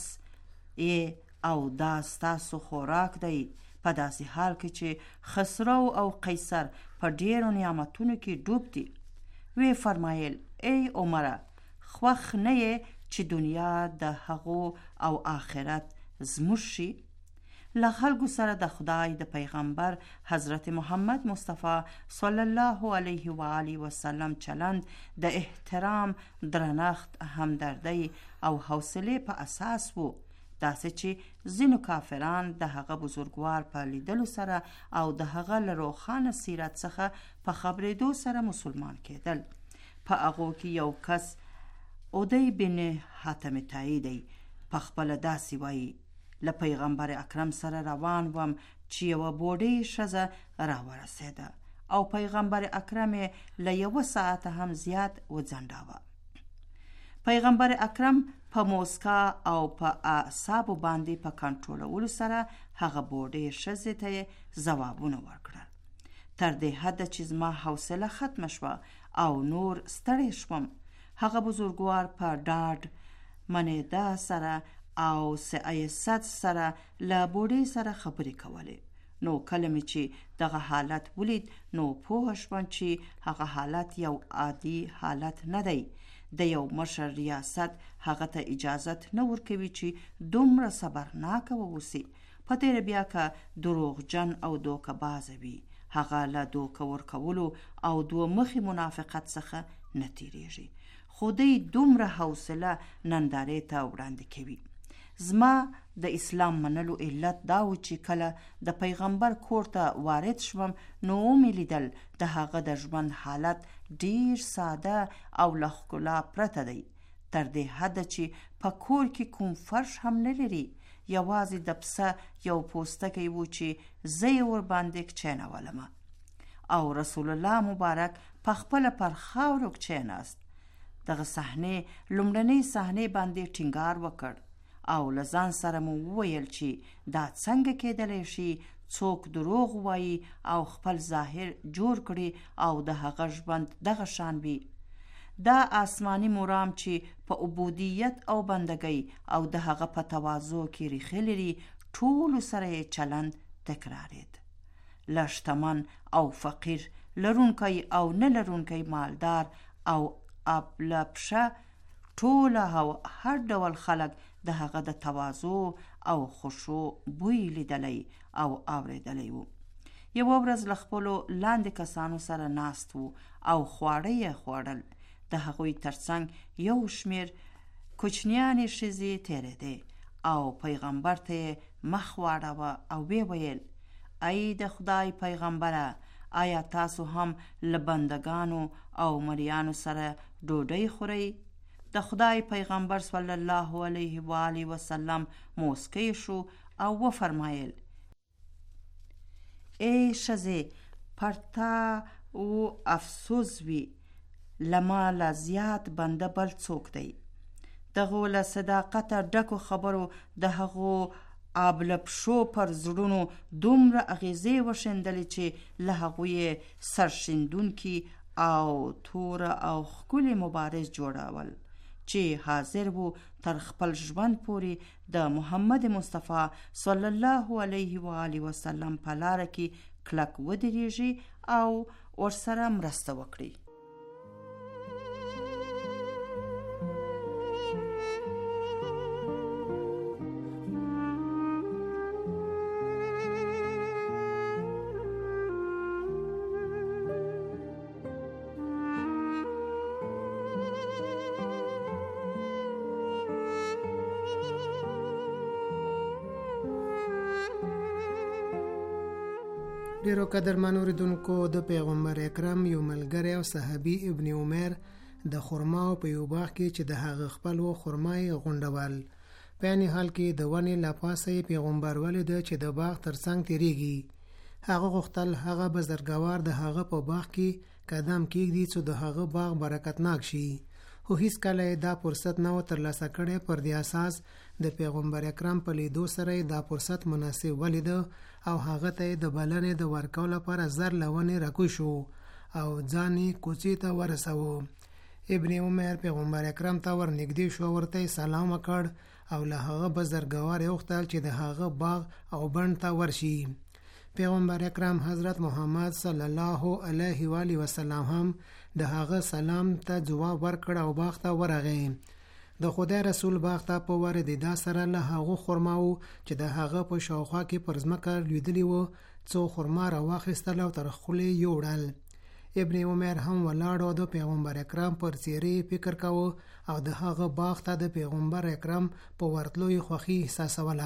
ای او دا ستاسو خوراک دی په داسې حال کې چې خسرو او قیصر په ډیرو نعمتونو کې ډوب دي. وی فرمایل ای عمره خوښ نه یې چې دنیا د هغو او آخرت زموږ شي؟ له خلکو سره د خدای د پیغمبر حضرت محمد مصطفی صلی الله علیه و آله و سلم چلند د احترام، درنښت، همدردی او حوصله په اساس وو، داسې چې ځینو کافران د هغه بزرګوار په لیدلو سره او د هغه له روښانه سیرت څخه په خبرېدو سره مسلمان کېدل. په هغو کې یو کس عدی بن حاتم طایی دی. په خپله داسې وایي له پیغمبر اکرم سره روان وم چې یوه بوډۍ ښځه راورسېده او پیغمبر اکرم له یوه ساعته هم زیات وځنډاوه. پیغمبر اکرم په موسکا او په اعصابو باندې په کنټرولولو سره هغه بوډۍ ښځې ته ځوابونه ورکړل، تر دې حده چې زما حوصله ختمه شوه او نور ستړی شوم. هغه بزرګوار په ډاډ، منېده سره او سعیست سره له بوډۍ سره خبرې کولې. نو کله مې چې دغه حالت ولید نو پوه شوم چې هغه حالت یو عادي حالت نه دی. د یو مشر ریاست هغه ته اجازت نه ورکوي چې دومره صبرناکه واوسي. په تېره بیا که دروغجن او دوکه بازه وي، هغه له دوکه ورکولو او دوه مخي منافقت څخه نه تیریږي. خو دی دومره حوصله نندارې ته وړاندې کوي. زما د اسلام منلو علت دا و چې کله د پیغمبر کور ته وارد شوم نو ومې لیدل د هغه د ژوند حالت ډیر ساده او له ښکلا پرته دی، تر دې حده چې په کور کې کوم فرش هم نه لري. یوازې د پسه یو پوستکی و چې زه یې ورباندې کښېنولمه او رسول الله مبارک په خپله پر خاورو کښېناست. دغه صحنې لومړنۍ صحنې باندې ټینګار وکړ او له ځان سره مو وویل چې دا څنګه کېدلی شي څوک دروغ وایي او خپل ظاهر جوړ کړي او د هغه ژوند دغه شان وي. دا آسماني مرام چې په عبودیت او بندګۍ او د هغه په تواضع کې ریښې لري، ټولو سره یې چلند تکرارېد. له شتمن او فقیر، لرونکی او نه لرونکی، مالدار او ابلپشه، ټوله او هر ډول خلک د هغه د تواضع او خشوع بوی لیدلی او اورېدلی و. یوه ورځ له خپلو لاندې کسانو سره ناست و او خواړه یې خوړل. د هغوی ترڅنګ یو شمېر کوچنیانې ښځې تېرېدې او پیغمبر ته یې مخ واړوه او ویې ویل ای د خدای پیغمبره، آیا تاسو هم له بندګانو او مریانو سره ډوډۍ خورئ؟ د خدای پیغمبر صلی الله علیه و آله و سلم موسکی شو او وفرمایل ای ښځې، پر تا او افسوس وي، له ما لا زیات بنده بل څوک دی. دغو له صداقته ډکو خبرو د هغو آبلپشو پر زړونو دومره اغیزې وشیندلې چې له هغوی سرشیندونکي او توره او ښکلي مبارز جوړول چې حاضر وو تر خپل ژوند پورې د محمد مصطفی صلی الله علیه و آله و سلم په لاره کې کلک ودرېږي او ورسره مرسته وکړي. ډیرو قدرمنو اوریدونکو، د پیغمبر اکرم یو ملګری او صحابي ابن عمر د خرما په یو باغ کې چې د هغه خپل و خرمای غونډول. په یعنی حال کې د ونې لا پاسه پیغمبر ولید چې د باغ ترڅنګ تیریږي. هغه غوښتل هغه بزرګوار د هغه په باغ کې قدم کېږدي چې د هغه باغ برکتناک شي، خو هیڅ کله دا فرصت نه و ترلاسه کړی. پر دې اساس د پیغمبر اکرم په لیدو سره دا فرصت مناسب ولید او هغه ته د بلنې د ورکولو لپاره زر لونې راکوي شو او ځانې کوڅې ته ورساوه. ابن عمر پیغمبر اکرم ته ورنږدې شو، ورته سلام وکړ او له هغه بزرګوار غوښتل چې د هغه باغ او بڼ ته ورشي. پیغمبر اکرم حضرت محمد صلی الله علیه و آله وسلم هم د هغه سلام ته جواب ورکړ او باغ ته ورغی. د خدای رسول باغ ته په ورېدا سره له هغه خرماو چې د هغه په شاوخوا کې پر ځمکه لویدلی و څو خرما راواخیستل او تر خولې یوړل. ابن عمر هم ولاړ او د پیغمبر اکرم پر څیرې فکر کاوه او د هغه باغ ته د پیغمبر اکرم په ورتلو یې خوښي احساسوله.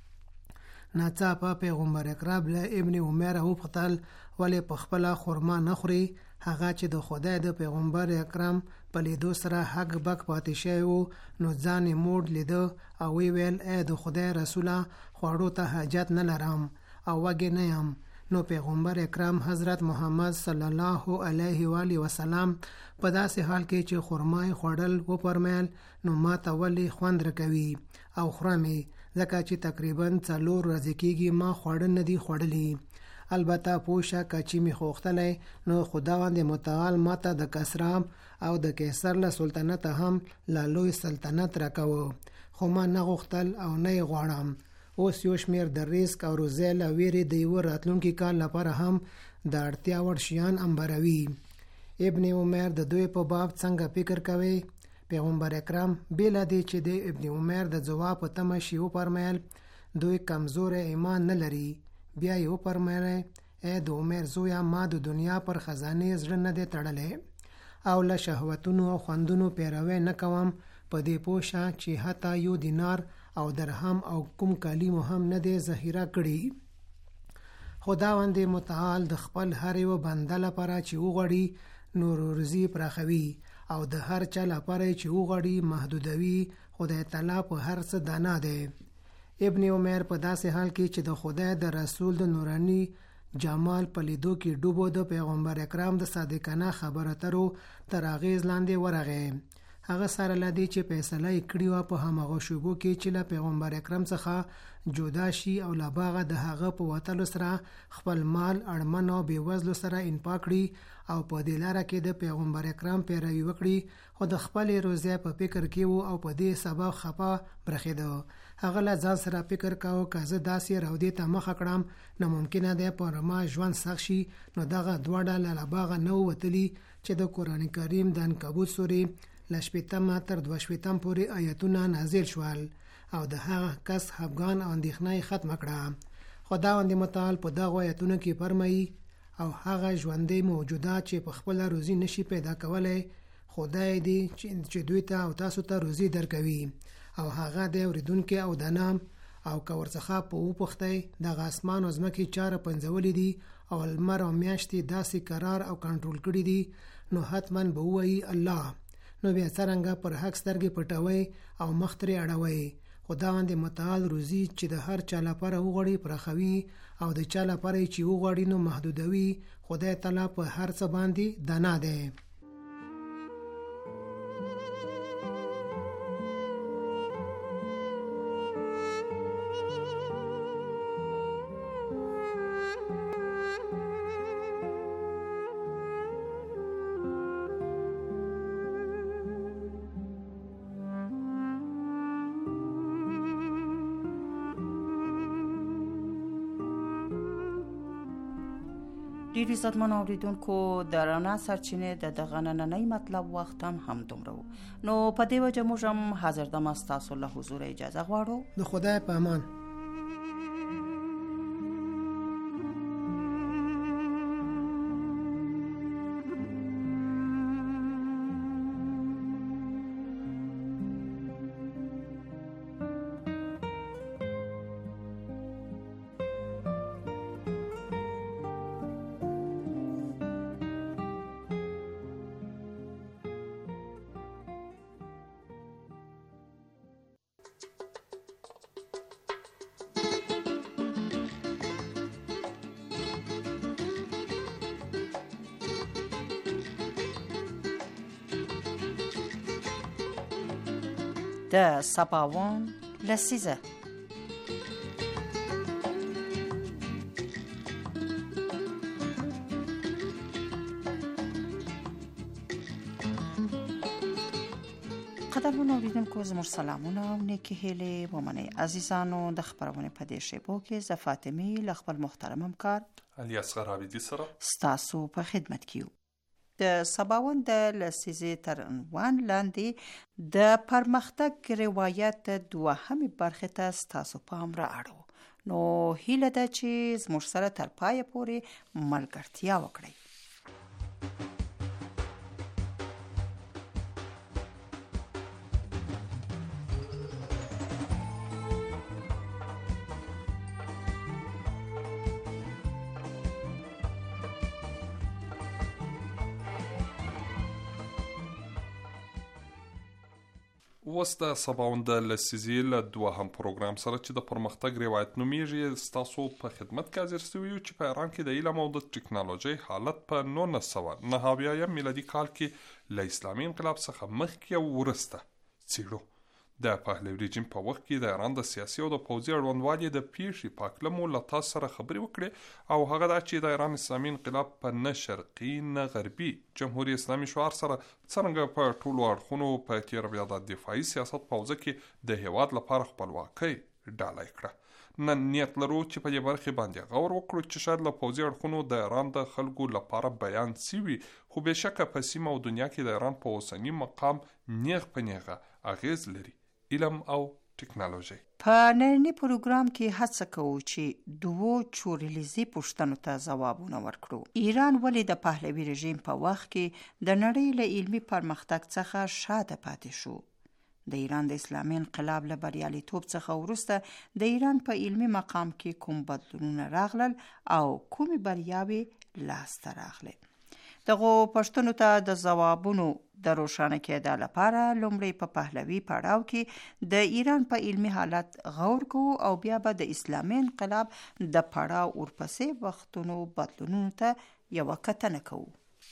ناڅاپه پیغمبر اکرم له ابن عمر وپوښتل ولې په خپله خرما نه خوري؟ هغه چې د خدای د پیغمبر اکرم په لیدو سره حق بک پاتې شوی و نو ځان یې موړ لیده او وی ویل ای د خدای رسوله، خوړو ته حاجت نه لرم او وږی نه یم. نو پیغمبر اکرم حضرت محمد صلی الله علیه و آله وسلم په داسې حال کې چې خرمای خوړل و فرمایل نو ما ته ولې خوند رکوي او خرمې، ځکه چې تقریبا څلور ورځې کېږي ما خوړل نه دي خوړلی. البته پوشه کچی می خوختلی نو خداوند متعال ما ته د کسرا او د کیسر له سلطنت هم لالوی سلطنت راکوه، خو ما نه غوښتل او نه غواړم. اوس یو شمیر د رزق او روزۍ له ویرې د یو راتلونکي کال لپاره هم د اړتیا وړ شیان انباروي. ابن عمر د دوی په باب څنګه فکر کوي؟ پیغمبر اکرم بلا دی چې د ابن عمر د جواب په تمه شي وفرمایل دوی کمزور ایمان نه لري. بیا یې وفرمایل ای د عمر زویا، ما د دنیا پر خزانه زړه نه دی تړلی او له شهوتونو او خوندونو پیروي نه کوم. په دې پوښه چې حتی یو دینار او درهم او کوم کالی مو هم نه دی ذخیره کړي. خداوند متعال د خپل هر یو بنده لپاره چې وغواړي نور روزي پراخوي او د هر چا لپاره چې وغواړي محدودوي. خدای تعالی په هر څه دانا دی. ابن عمر په داسې حال کې چې د خدای د رسول د نورانی جمال په لیدو کې ډوبو د پیغمبر اکرام د صادقانه خبره ترو تر اغیز لاندې ورغی. هغه سره لدی چې فیصله یې کړې وه په هماغه شوبو کې چې له پیغمبر اکرم څخه جدا شي او له باغه د هغه په وتلو سره خپل مال اړمن او بېوزلو سره انفاق کړي او په دې لاره کې د پیغمبر اکرم پیروي وکړي. خو د خپلې روزۍ په فکر کې و او په دې سبب خفه برخېده. هغه له ځان سره فکر کاوه که زه داسې رودې ته مخه کړم نو ممکنه دی پر ما ژوند سخت شي. نو دغه دواړه له باغه نه ووتلي چې د قرآن کریم د عنکبوت سورې له شپېتمه تر دوه شپېتم پورې آیتونه نازل شول او د هغه کس خفګان او اندېښنه یې ختمه کړه. خداوند متعال په دغو آیتونو کې فرمایي او هغه ژوندی موجودات چې په خپله روزي نشي پیدا کولی خدای دی چې دوی ته او تاسو ته روزي درکوي او هغه دی اوریدونکی او دانام او که ورڅخه په وپوښتئ دغه اسمان او ځمکې چاره پنځولې دي او لمر او میاشتې داسې قرار او کنټرول کړي دي نو حتما به ووایي الله. نو بیا څرنګه پر حق سترګې پټوي او مخ ترې اړوي؟ خداوند متعال روزي چې د هر چا لپاره وغواړي پراخوي او د چا لپاره چې وغواړي نو محدودوي. خدای تعالی په هر څه باندې دانا دی. ډیر عزتمن اوریدونکو، د رڼا سرچینې د دغه نننۍ مطلب وخت هم همدومره و. نو په دې وجه موږ هم حاضر دم ستاسو له حضور اجازه غواړو. د خدای په امان. د سباوون لسیزه. قدرمن اوریدونکو زموږ سلامونه او نیکې هیلې ومنئ. عزیزانو د خپرونې په دې شیبو کې زه فاطمې له خپل محترم همکار علي اصغر عابدي سره ستاسو په خدمت کې یو. د سباوون د لسیزې تر عنوان لاندې د پرمختګ روایت دوهمې برخې ته ستاسو پام را اړوو. نو هیله ده چې زموږ سره تر پایه پورې ملګرتیا وکړئ. اوس د سباوون د لسیزې له دوهم پروګرام سره چې د پرمختګ روایت نومیږي ستاسو په خدمت کې حاضر شوي یو چې په ایران کې د علم او د ټکنالوژۍ حالت په نولس سوه نهه اویایم میلادي کال کې له اسلامي انقلاب څخه مخکې او وروسته څیړو. د پهلوي رژیم په وخت کې د ایران د سیاسي او د پوځي اړوندوالي د پیښې په هکله مو له تاسو سره خبرې وکړې او هغه دا چې د ایران اسلامي انقلاب په نه شرقي نه غربي جمهوري اسلامي شعار سره څرنګه په ټولو اړخونو په تېره بیا د دفاعي سیاست په حوزه کې د هیواد لپاره خپلواکۍ ډالۍ کړه. نن نیت لرو چې په دې برخې باندې غور وکړو چې شاید له پوځي اړخونو د ایران د خلکو لپاره بیان سوي خو بېشکه په سیمه او دنیا کې د ایران په اوسني مقام نیغ په نیغه اغیز لري علم او ټکنالوژي. په ننني پروګرام کې هڅه کوو چې دوو چورلیزي پوښتنو ته ځوابونه ورکړو. ایران ولې د پهلوي رژیم په وخت کې د نړۍ له علمي پرمختګ څخه شاته پاتې شو؟ د ایران د اسلامي انقلاب له بریالیتوب څخه وروسته د ایران په علمي مقام کې کوم بدلونونه راغلل او کومې بریاوې لاسته راغلې؟ دغو پوښتنو ته د ځوابونو د روښانه کېدا لپاره لومړی په پهلوي پړاو کې د ایران په علمي حالت غور کوو او بیا به د اسلامي انقلاب د پړاو ورپسې وختونو بدلونونو ته یوه کتنه کوو.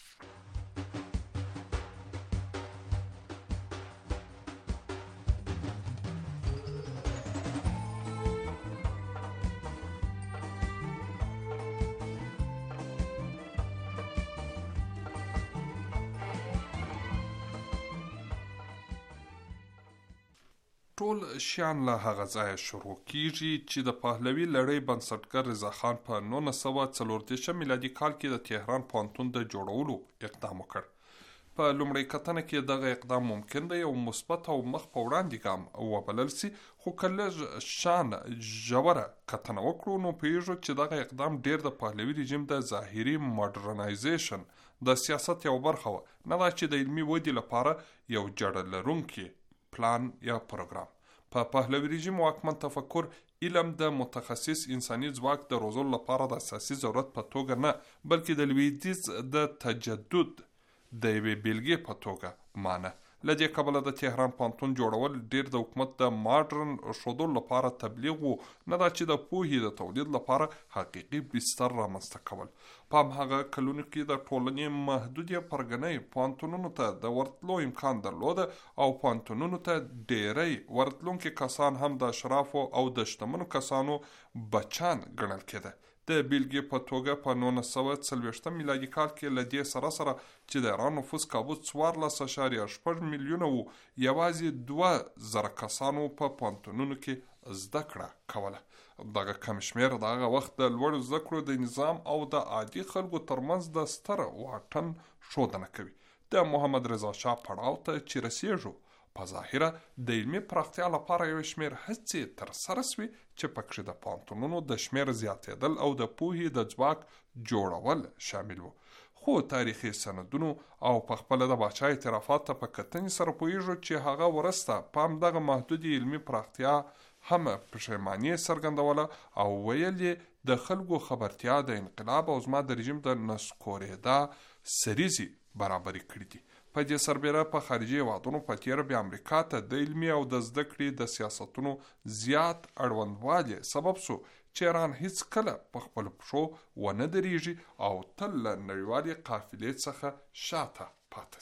ټول شیان له هغه ځایه شروع کیږي چې د پهلوي لړۍ بنسټګر رضا خان په نولس سوه څلور دېرشم میلادي کال کې د تهران پوهنتون د جوړولو اقدام وکړ. په لومړۍ کتنه کې دغه اقدام ممکن دی او مثبت او مخ په وړاندې ګام وبلل سي، خو که لږ شان ژوره کتنه وکړو نو پوهیږو چې دغه اقدام ډیر د پهلوي رژیم د ظاهري ماډرنایزیشن د سیاست یو برخه وه، نه دا چې د علمي ودې لپاره یو جړه لرونکی پلان یا پروګرام. په پهلوي رژیم واکمن تفکر علم د متخصص انساني ځواک د روزلو لپاره د اساسي ضرورت په توګه نه بلکې د لویدیځ د تجدد د یوې بیلګې په توګه مانه. له دې کبله د تهران پوهنتون جوړول ډیر د حکومت د ماډرن ښودلو لپاره تبلیغ و، نه دا چې د پوهې د تولید لپاره حقیقي بستر رامنځته کول. په همهغه کلونو کې د ټولنې محدودې پرګنۍ پوهنتونونو ته د ورتلو امکان درلوده او پوهنتونونو ته ډیری ورتلونکي کسان هم د اشرافو او د شتمنو کسانو بچان ګڼل کېده. د بیلګې په توګه په نولس سوه څلوېښتم میلادي کال کې له دې سره سره چې د ایران نفوس کابو څوارلس اعشاریه شپږ میلیونه و، یوازې دوه زره کسانو په پوهنتونونو کې زده کړه کوله. دغه کم شمېر د هغه وخت د لوړو زده کړو د نظام او د عادي خلکو ترمنځ د ستر واټن ښودنه کوي. د محمد رضا شاه پړاو ته چې رسیږو په ظاهره د علمي پراختیا لپاره یو شمېر هڅې ترسره سوې چې پکې د پوهنتونونو د شمېر زیاتېدل او د پوهې د ځواک جوړول شامل وو. خو تاریخي سندونو او په خپله د باچا اعترافات ته په کتنې سره پوهیږو چې هغه وروسته په همدغه محدودې علمي پراختیا هم پښیماني څرګندوله او ویل یې د خلکو خبرتیا د انقلاب او زما د رژیم د نسکورېدا سریزي برابري کړي دي. په دې سربیره په خارجي هیوادونو په تېره بیا امریکا ته د علمي او د زده کړې د سیاستونو زیات اړوندوالي سبب سو چې ایران هیڅ کله په خپلو پښو ونه درېږي او تل له نړیوالې قافلې څخه شاته پاتې سي.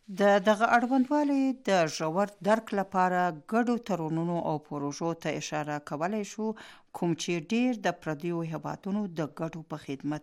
د دغه اړوندوالي د ژور درک لپاره ګډو تړونونو او پروژو ته اشاره کولای شو، کوم چې ډیر د پردیو هیوادونو د ګټو په خدمت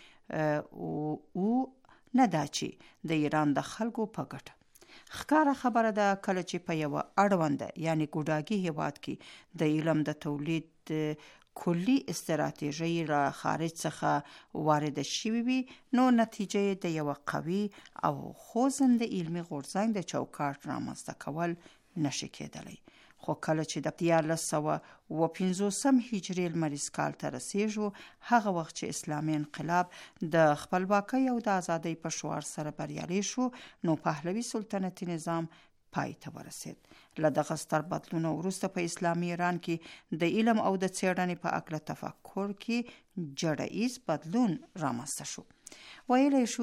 کې او نه دا چې د ایران د خلکو په ګټه. ښکاره خبره ده کله چې په یوه اړونده یعنی ګوډاګي هیواد کې د علم د تولید کلی استراتیژي را خارج څخه وارد شوي وي، نو نتیجه د یو قوي او خوځنده علمي غورځنګ د چوکاټ رامنځته کول نشي کېدلی. خو کله چې د دیارلس سوه اوه پنځوسم هجري لمریز کال ته رسیږو، هغه وخت چې اسلامي انقلاب د خپلواکۍ او د ازادۍ په شعار سره بریالی شو، نو پهلوي سلطنتي نظام پای ته ورسید. له دغه ستر بدلون وروسته په اسلامي ایران کې د علم او د څېړنې په اړه تفکر کې جړیز بدلون رامنځته شو. ویلی شو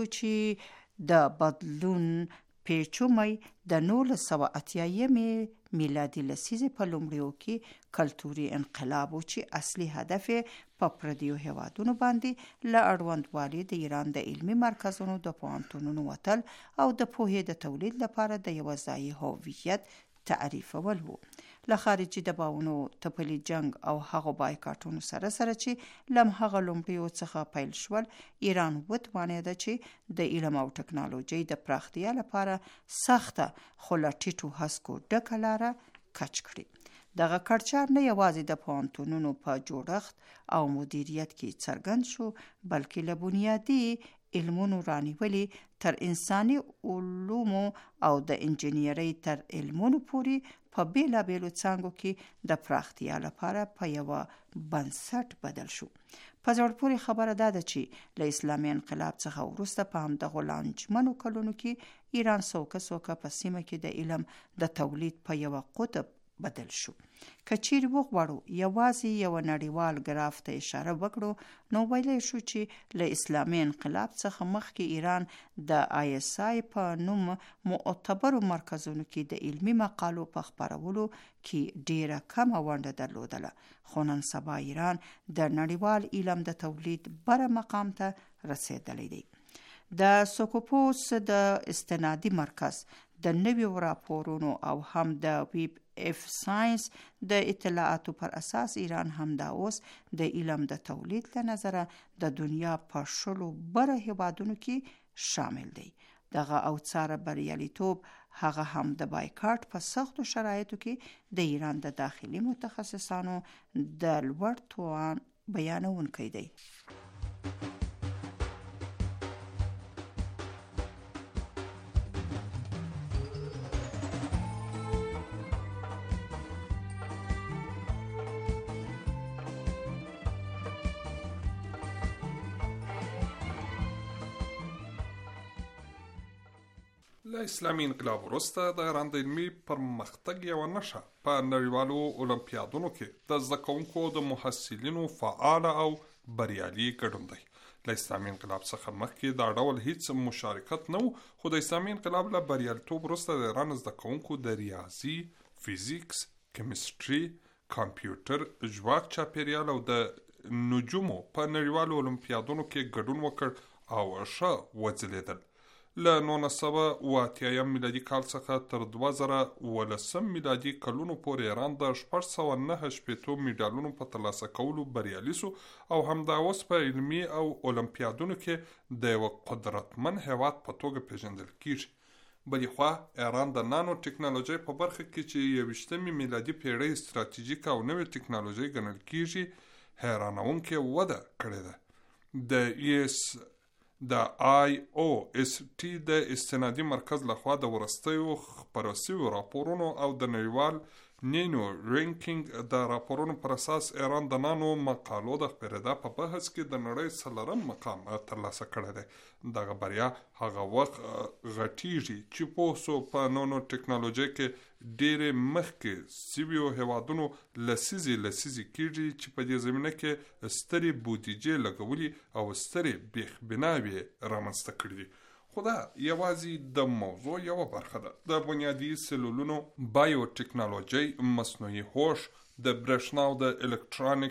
چې د بدلون پیچومی د نولس سوه اتیایمې میلادي لسیزې په لومړیو کې کلتوري انقلاب و چې اصلي هدف په پردیو هیوادونو باندې له اړوندوالي د ایران د علمي مرکزونو د پوهنتونونو وتل او د پوهې د تولید لپاره د یوه ځایي هویت تعریفول وو. له خارجي دباونو، تپلي جنگ او هغو بایکاټونو سره سره چې له هغه لومړیو څخه پیل شول، ایران وتوانېده چې د علم او ټکنالوژۍ د پراختیا لپاره سخته خو له ټیټو هسکو ډکه لاره کچ کړي. دغه کړچار نه یوازې د پوهنتونونو په جوړښت او مدیریت کې څرګند شو، بلکې له بنیادي علمونو رانیولي تر انساني علومو او د انجینیرۍ تر علمونو پورې په بیلابیلو څانګو کې د پراختیا لپاره په یوه بنسټ بدل شو. په زړه پورې خبره دا ده چې له اسلامي انقلاب څخه وروسته په همدغو لانجمنو کلونو کې ایران څوکه څوکه په سیمه کې د علم د تولید په یوه قطب بدل شو. که چیرې وغواړو یوازې یو نړیوال ګراف ته اشاره وکړو، نو ویلی شو چې له اسلامي انقلاب څخه مخکې ایران د آی اس آی په نوم معتبرو مرکزونو کې د علمي مقالو په خپرولو کې ډیره کمه ونډه درلودله، خو نن سبا ایران د نړیوال علم د تولید بره مقام ته رسیدلی دی. د سوکوپوس د استنادي مرکز د نویو راپورونو او هم د ویب اف ساینس د اطلاعاتو پر اساس ایران هم دا اوس د علم د تولید له نظره د دنیا په شلو بره هیوادونو کې شامل دی. دغه اوڅاره بریالیتوب هغه هم د بایکاټ په سختو شرایطو کې د ایران د داخلي متخصصانو د لوړ توان بیانونکی دی. له اسلامي انقلاب وروسته د ایران د علمي پرمختګ یوه نښه په نړیوالو اولمپیادونو کې د زده کوونکو د محصلینو فعال او بریالي ګډون دی. له اسلامي انقلاب څخه مخکې دا ډول هیڅ مشارکت نه و، خو د اسلامي انقلاب له بریالیتوب وروسته د ایران زده کوونکو د ریاضي، فزیکس، کیمستري، کمپیوټر، ژواک چاپیریال او د نجومو په نړیوالو اولمپیادونو کې ګډون وکړ او ښه وځلیدل. له نولس سوه اوه اتیایم میلادي کال څخه تر دوه زره اوولسم میلادي کلونو پورې ایران د شپږ سوه نهه شپېتو میډالونو په ترلاسه کولو بریالي سو او همدا اوس په علمي او اولمپیادونو کې د یوه قدرتمن هیواد په توګه پیژندل کیږي. بلې خوا ایران د نانو ټکنالوژۍ په برخه کې چې یویشتمې میلادي پیړۍ ستراتیژیک او نوې ټکنالوژۍ ګڼل کیږي حیرانونکې وده کړې ده. د ایس د آی او اس ټي د استنادي مرکز لخوا د ورستیو خپاره شویو راپورونو او د نړیوال نینو رینکینګ د راپورونو پر اساس ایران د نانو مقالو د خپرېدا په بحث کې د نړۍ څلورم مقام ترلاسه کړی دی. دغه بریا هغه وخت غټیږي چې پوه سو په نانو ټکنالوژۍ کې ډېرې مخکې سویو هیوادونو لسیزې لسیزې کېږي چې په دې زمینه کې سترې بودیجې لګولي او سترې بیخ بناوې رامنځته کړي دي. خو دا یوازې د موضوع یوه برخه ده. د بنیادي سلولونو، بایو ټکنالوژۍ، مصنوعي هوش، د برېښنا او د الکترونیک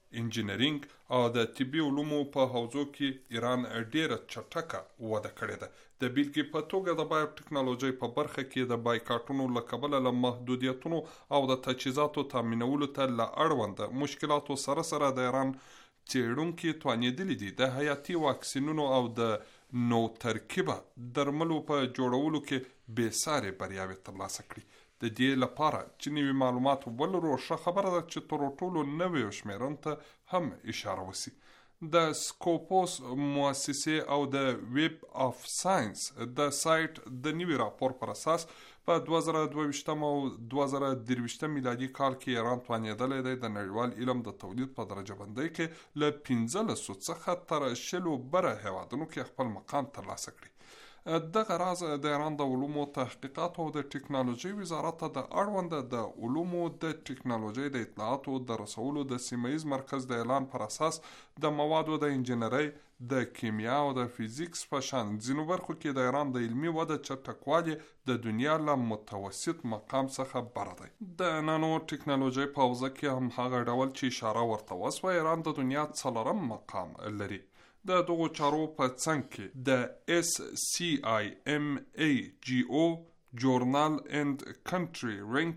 انجینرینګ او د طبي علومو په حوزو کې ایران ډیره چټکه وده کړې ده. د بیلګې په توګه د بایو ټیکنالوژي په برخه کې د بایکاټونو له کبله له محدودیتونو او د تجهیزاتو تامینولو ته له اړوند مشکلاتو سره سره د ایران څېړونکي توانېدلي دي د حیاتي واکسینونو او د نو ترکیبه درملو په جوړولو کې بې سارې بریاوې ترلاسه کړي. د دې لپاره چې نوي معلومات ولرو، ښه خبره ده چې تر ټولو نویو شمیرنو ته هم اشاره وشي. د سکوپوس مؤسسې او د ویب اف ساينس د سایت د نوي راپور پر اساس په دوه زره دوه ویشتم او دوه زره درې ویشتم میلادي کال کې ایران توانېدلی دی د نړیوال علم د تولید په درجه بندۍ کې له پنځلسو څخه تر شلو بره هیوادونو کې خپل مقام ترلاسه کړي. دغه راز د ایران د علومو تحقیقات او د ټکنالوژي وزارت ته د اړوند د علومو د ټکنالوژي د اطلاعاتو د رسولو د سیمه‌ییز مرکز د اعلان پر اساس د موادو د انجینرۍ، د کیمیا او د فزیکس په شان ځینو برخو کې د ایران د علمي وده چټکوالی د دنیا له متوسط مقام څخه بره دی. د نانو ټکنالوژي په حوزه کې هم هغه ډول چې اشاره ورته وسوه، ایران د دنیا څلورم مقام لري. د دغو چارو په څنګ کې د اس سی آی ام ای جی او جورنال اند کنټری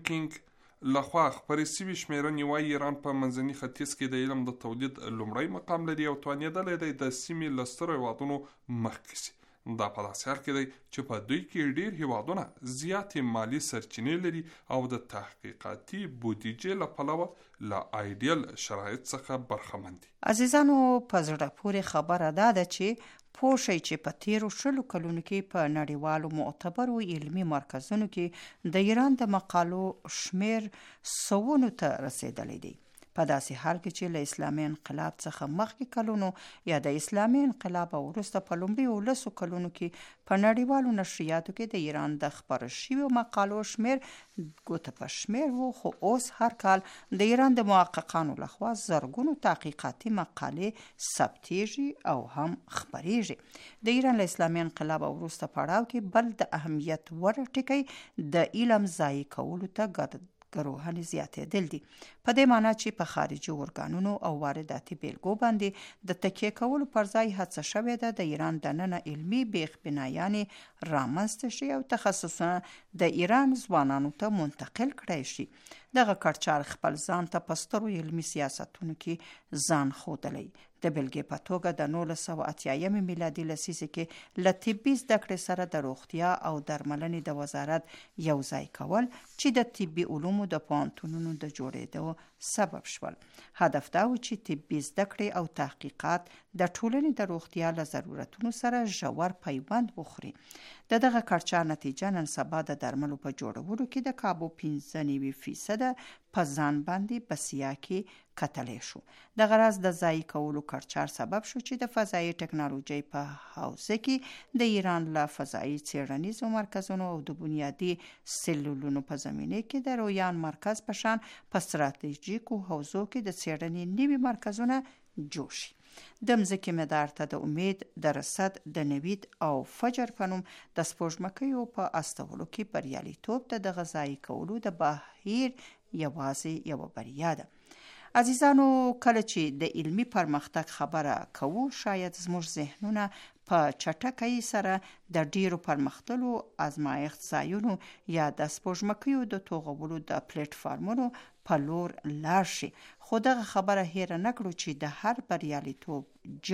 رینکینګ لخوا خپرې سوي شمیرنې وایي ایران په منځني ختیځ کې د علم د تولید لومړی مقام لري او توانېدلی دی د سیمې له سترو هیوادونو مخکې سي. دا په داسې حال کې دی چې په دوی کې ډیر هیوادونه زیاتې مالی سرچینې لري او د تحقیقاتي بودیجې له پلوه له آیډیل شرایط څخه برخمن دي. عزیزانو، په زړه پورې خبره ده ده چې پوه شئ چې په تیرو شلو کلونو کې په نړیوالو معتبرو علمي مرکزونو کې د ایران د مقالو شمیر سوونو ته رسیدلی دی. په داسې حال کې چې له اسلامي انقلاب څخه مخکې کلونو یا د اسلامي انقلاب او وروسته په لومړیو لسو کلونو کې په نړیوالو نشریاتو کې د ایران د خپرو شویو مقالو شمیر ګوته په شمیر و، خو اوس هر کال د ایران د محققانو لخوا زرګونو تحقیقاتي مقالې ثبتیږي او هم خپریږي. د ایران له اسلامي انقلاب او وروسته پړاو کې بل د اهمیت وړ ټکی د علم ضایع کولو ته ګرځي ګروهنې زیاتېدل دي. په دې معنی چې په خارجي ارګانونو او وارداتي بیلګو باندې د تکیه کولو پر ځای هڅه شوې ده د ایران دننه علمي بیخ بنایانې رامنځته شي او تخصصونه د ایران ځوانانو ته منتقل کړای شي. دغه کړچار خپل ځان ته په سترو علمي سیاستونو کې ځان ښودلی. د بېلګې په توګه د نولس سوه اتیایمې میلادي لسیزې کې له طبي زده کړې سره د روغتیا او درملنې د وزارت یو ځای کول چې د طبي علومو د پوهنتونونو د جوړېدو سبب شول. هدف دا و چې طبي زده کړې او تحقیقات د ټولنې د روغتیا له ضرورتونو سره ژور پیوند وخوري. د دغه کړچار نتیجه نن سبا د درملو په جوړولو کې د کابو پنځه نوي فیصده په ځان باندې بسیا کې کتلی شو. د غرض د ځای کولو کړچار سبب شو چې د فضایي ټکنالوژۍ په حوزه کې د ایران له فضایي څېړنیزو مرکزونو او د بنیادي سلولونو په زمینه کې د رویان مرکز په شان په ستراتیژیکو حوزو کې د څېړنې نوي مرکزونه جوړ شي. د مځکې مدار ته د امید، د رصد، د نوید او فجر په نوم د سپوږمکیو په استولو کې بریالیتوب د دغه ځای کولو د بهیر یوازې یوه بریا ده. عزیزانو، کله چې د علمي پرمختګ خبره کوو، شاید زموږ ذهنونه په چټکۍ سره د ډیرو پرمختللو ازمایښت ځایونو یا د سپوږمکیو د توغولو د پلیټفارمونو په لور لاړ شي. خو دغه خبره هیره نه کړو چې د هر بریالیتوب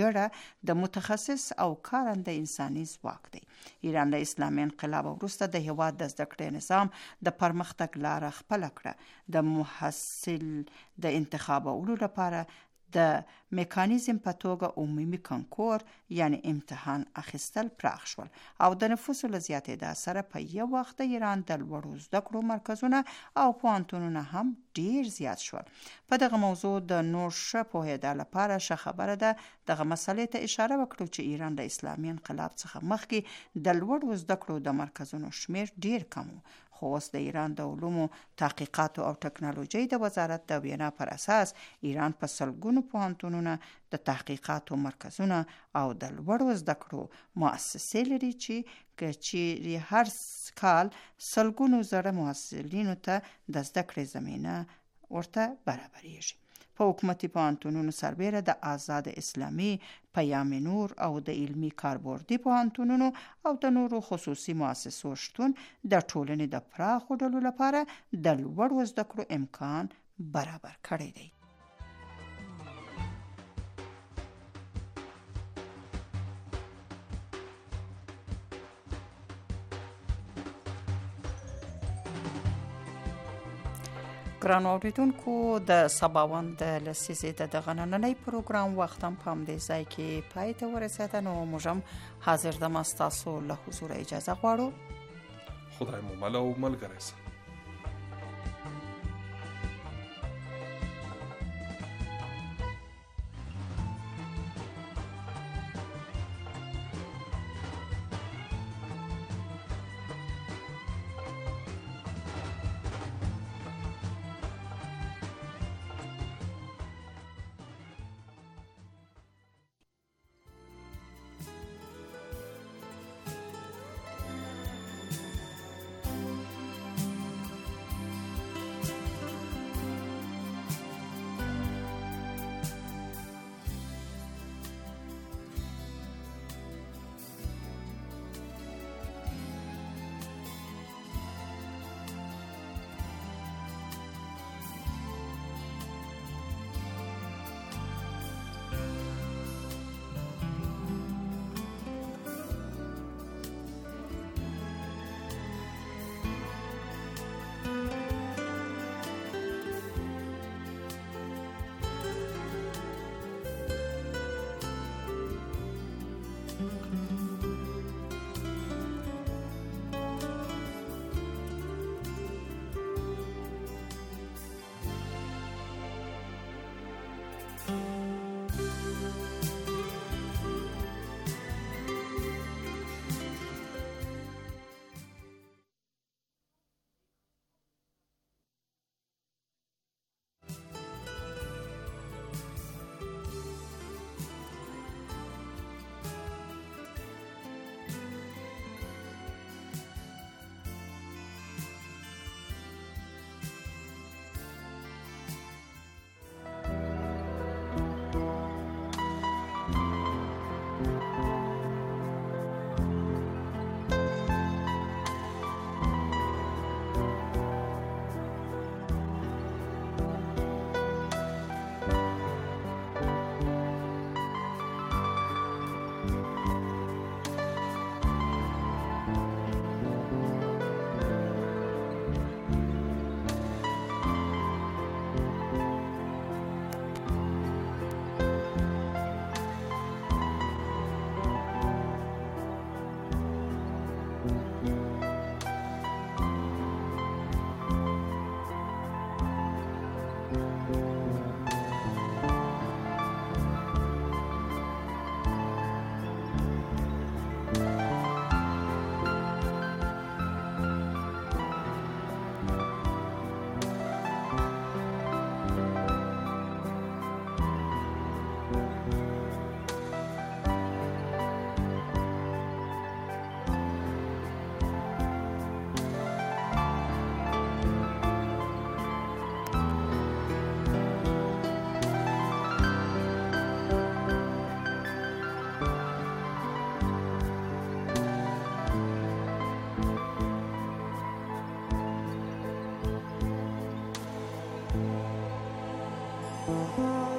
جړه د متخصص او کارنده انساني ځواک دی. ایران له اسلامي انقلاب وروسته د هیواد د زده کړې نظام د پرمختګ لاره خپله کړه. د محصل د انتخابولو لپاره د میکانیزم په توګه عمومي کنکور یعنی امتحان اخیستل پراخ شول او د نفوسو له زیاتېدا سره په یو وخت د ایران د لوړو زده کړو مرکزونه او پوهنتونونه هم ډیر زیات شول. په دغه موضوع د نور ښه پوهېدا لپاره ښه خبره ده دغه مسئلې ته اشاره وکړو چې ایران د اسلامي انقلاب څخه مخکې د لوړو زده کړو د مرکزونو شمیر ډیر کم و، خو اوس د ایران د علومو تحقیقاتو او ټکنالوژۍ د وزارت د وینا پر اساس ایران په سلګونو پوهنتونونه، د تحقیقاتو مرکزونه او د لوړو زده کړو مؤسسې لري چې چې هر کال سلګونو زره محصلینو ته د زده کړې زمینه ورته برابرېږي. په حکومتي پوهنتونونو سربیره د آزاد اسلامي، پیام نور او د علمي کاربوردي پوهنتونونو او د نورو خصوصي مؤسسو شتون د ټولنې د پراخو ډلو لپاره د لوړو زده کړو امکان برابر کړی دی. ګرانو اوریدونکو، د سباوند د لسیزې د دغه نننۍ پروګرام وخت هم په همدې ځای کې پای ته ورسېده. نو موږ هم حاضر دم ستاسو له حضوره اجازه غواړو. خدای مو مل او ملګری سه. Thank you.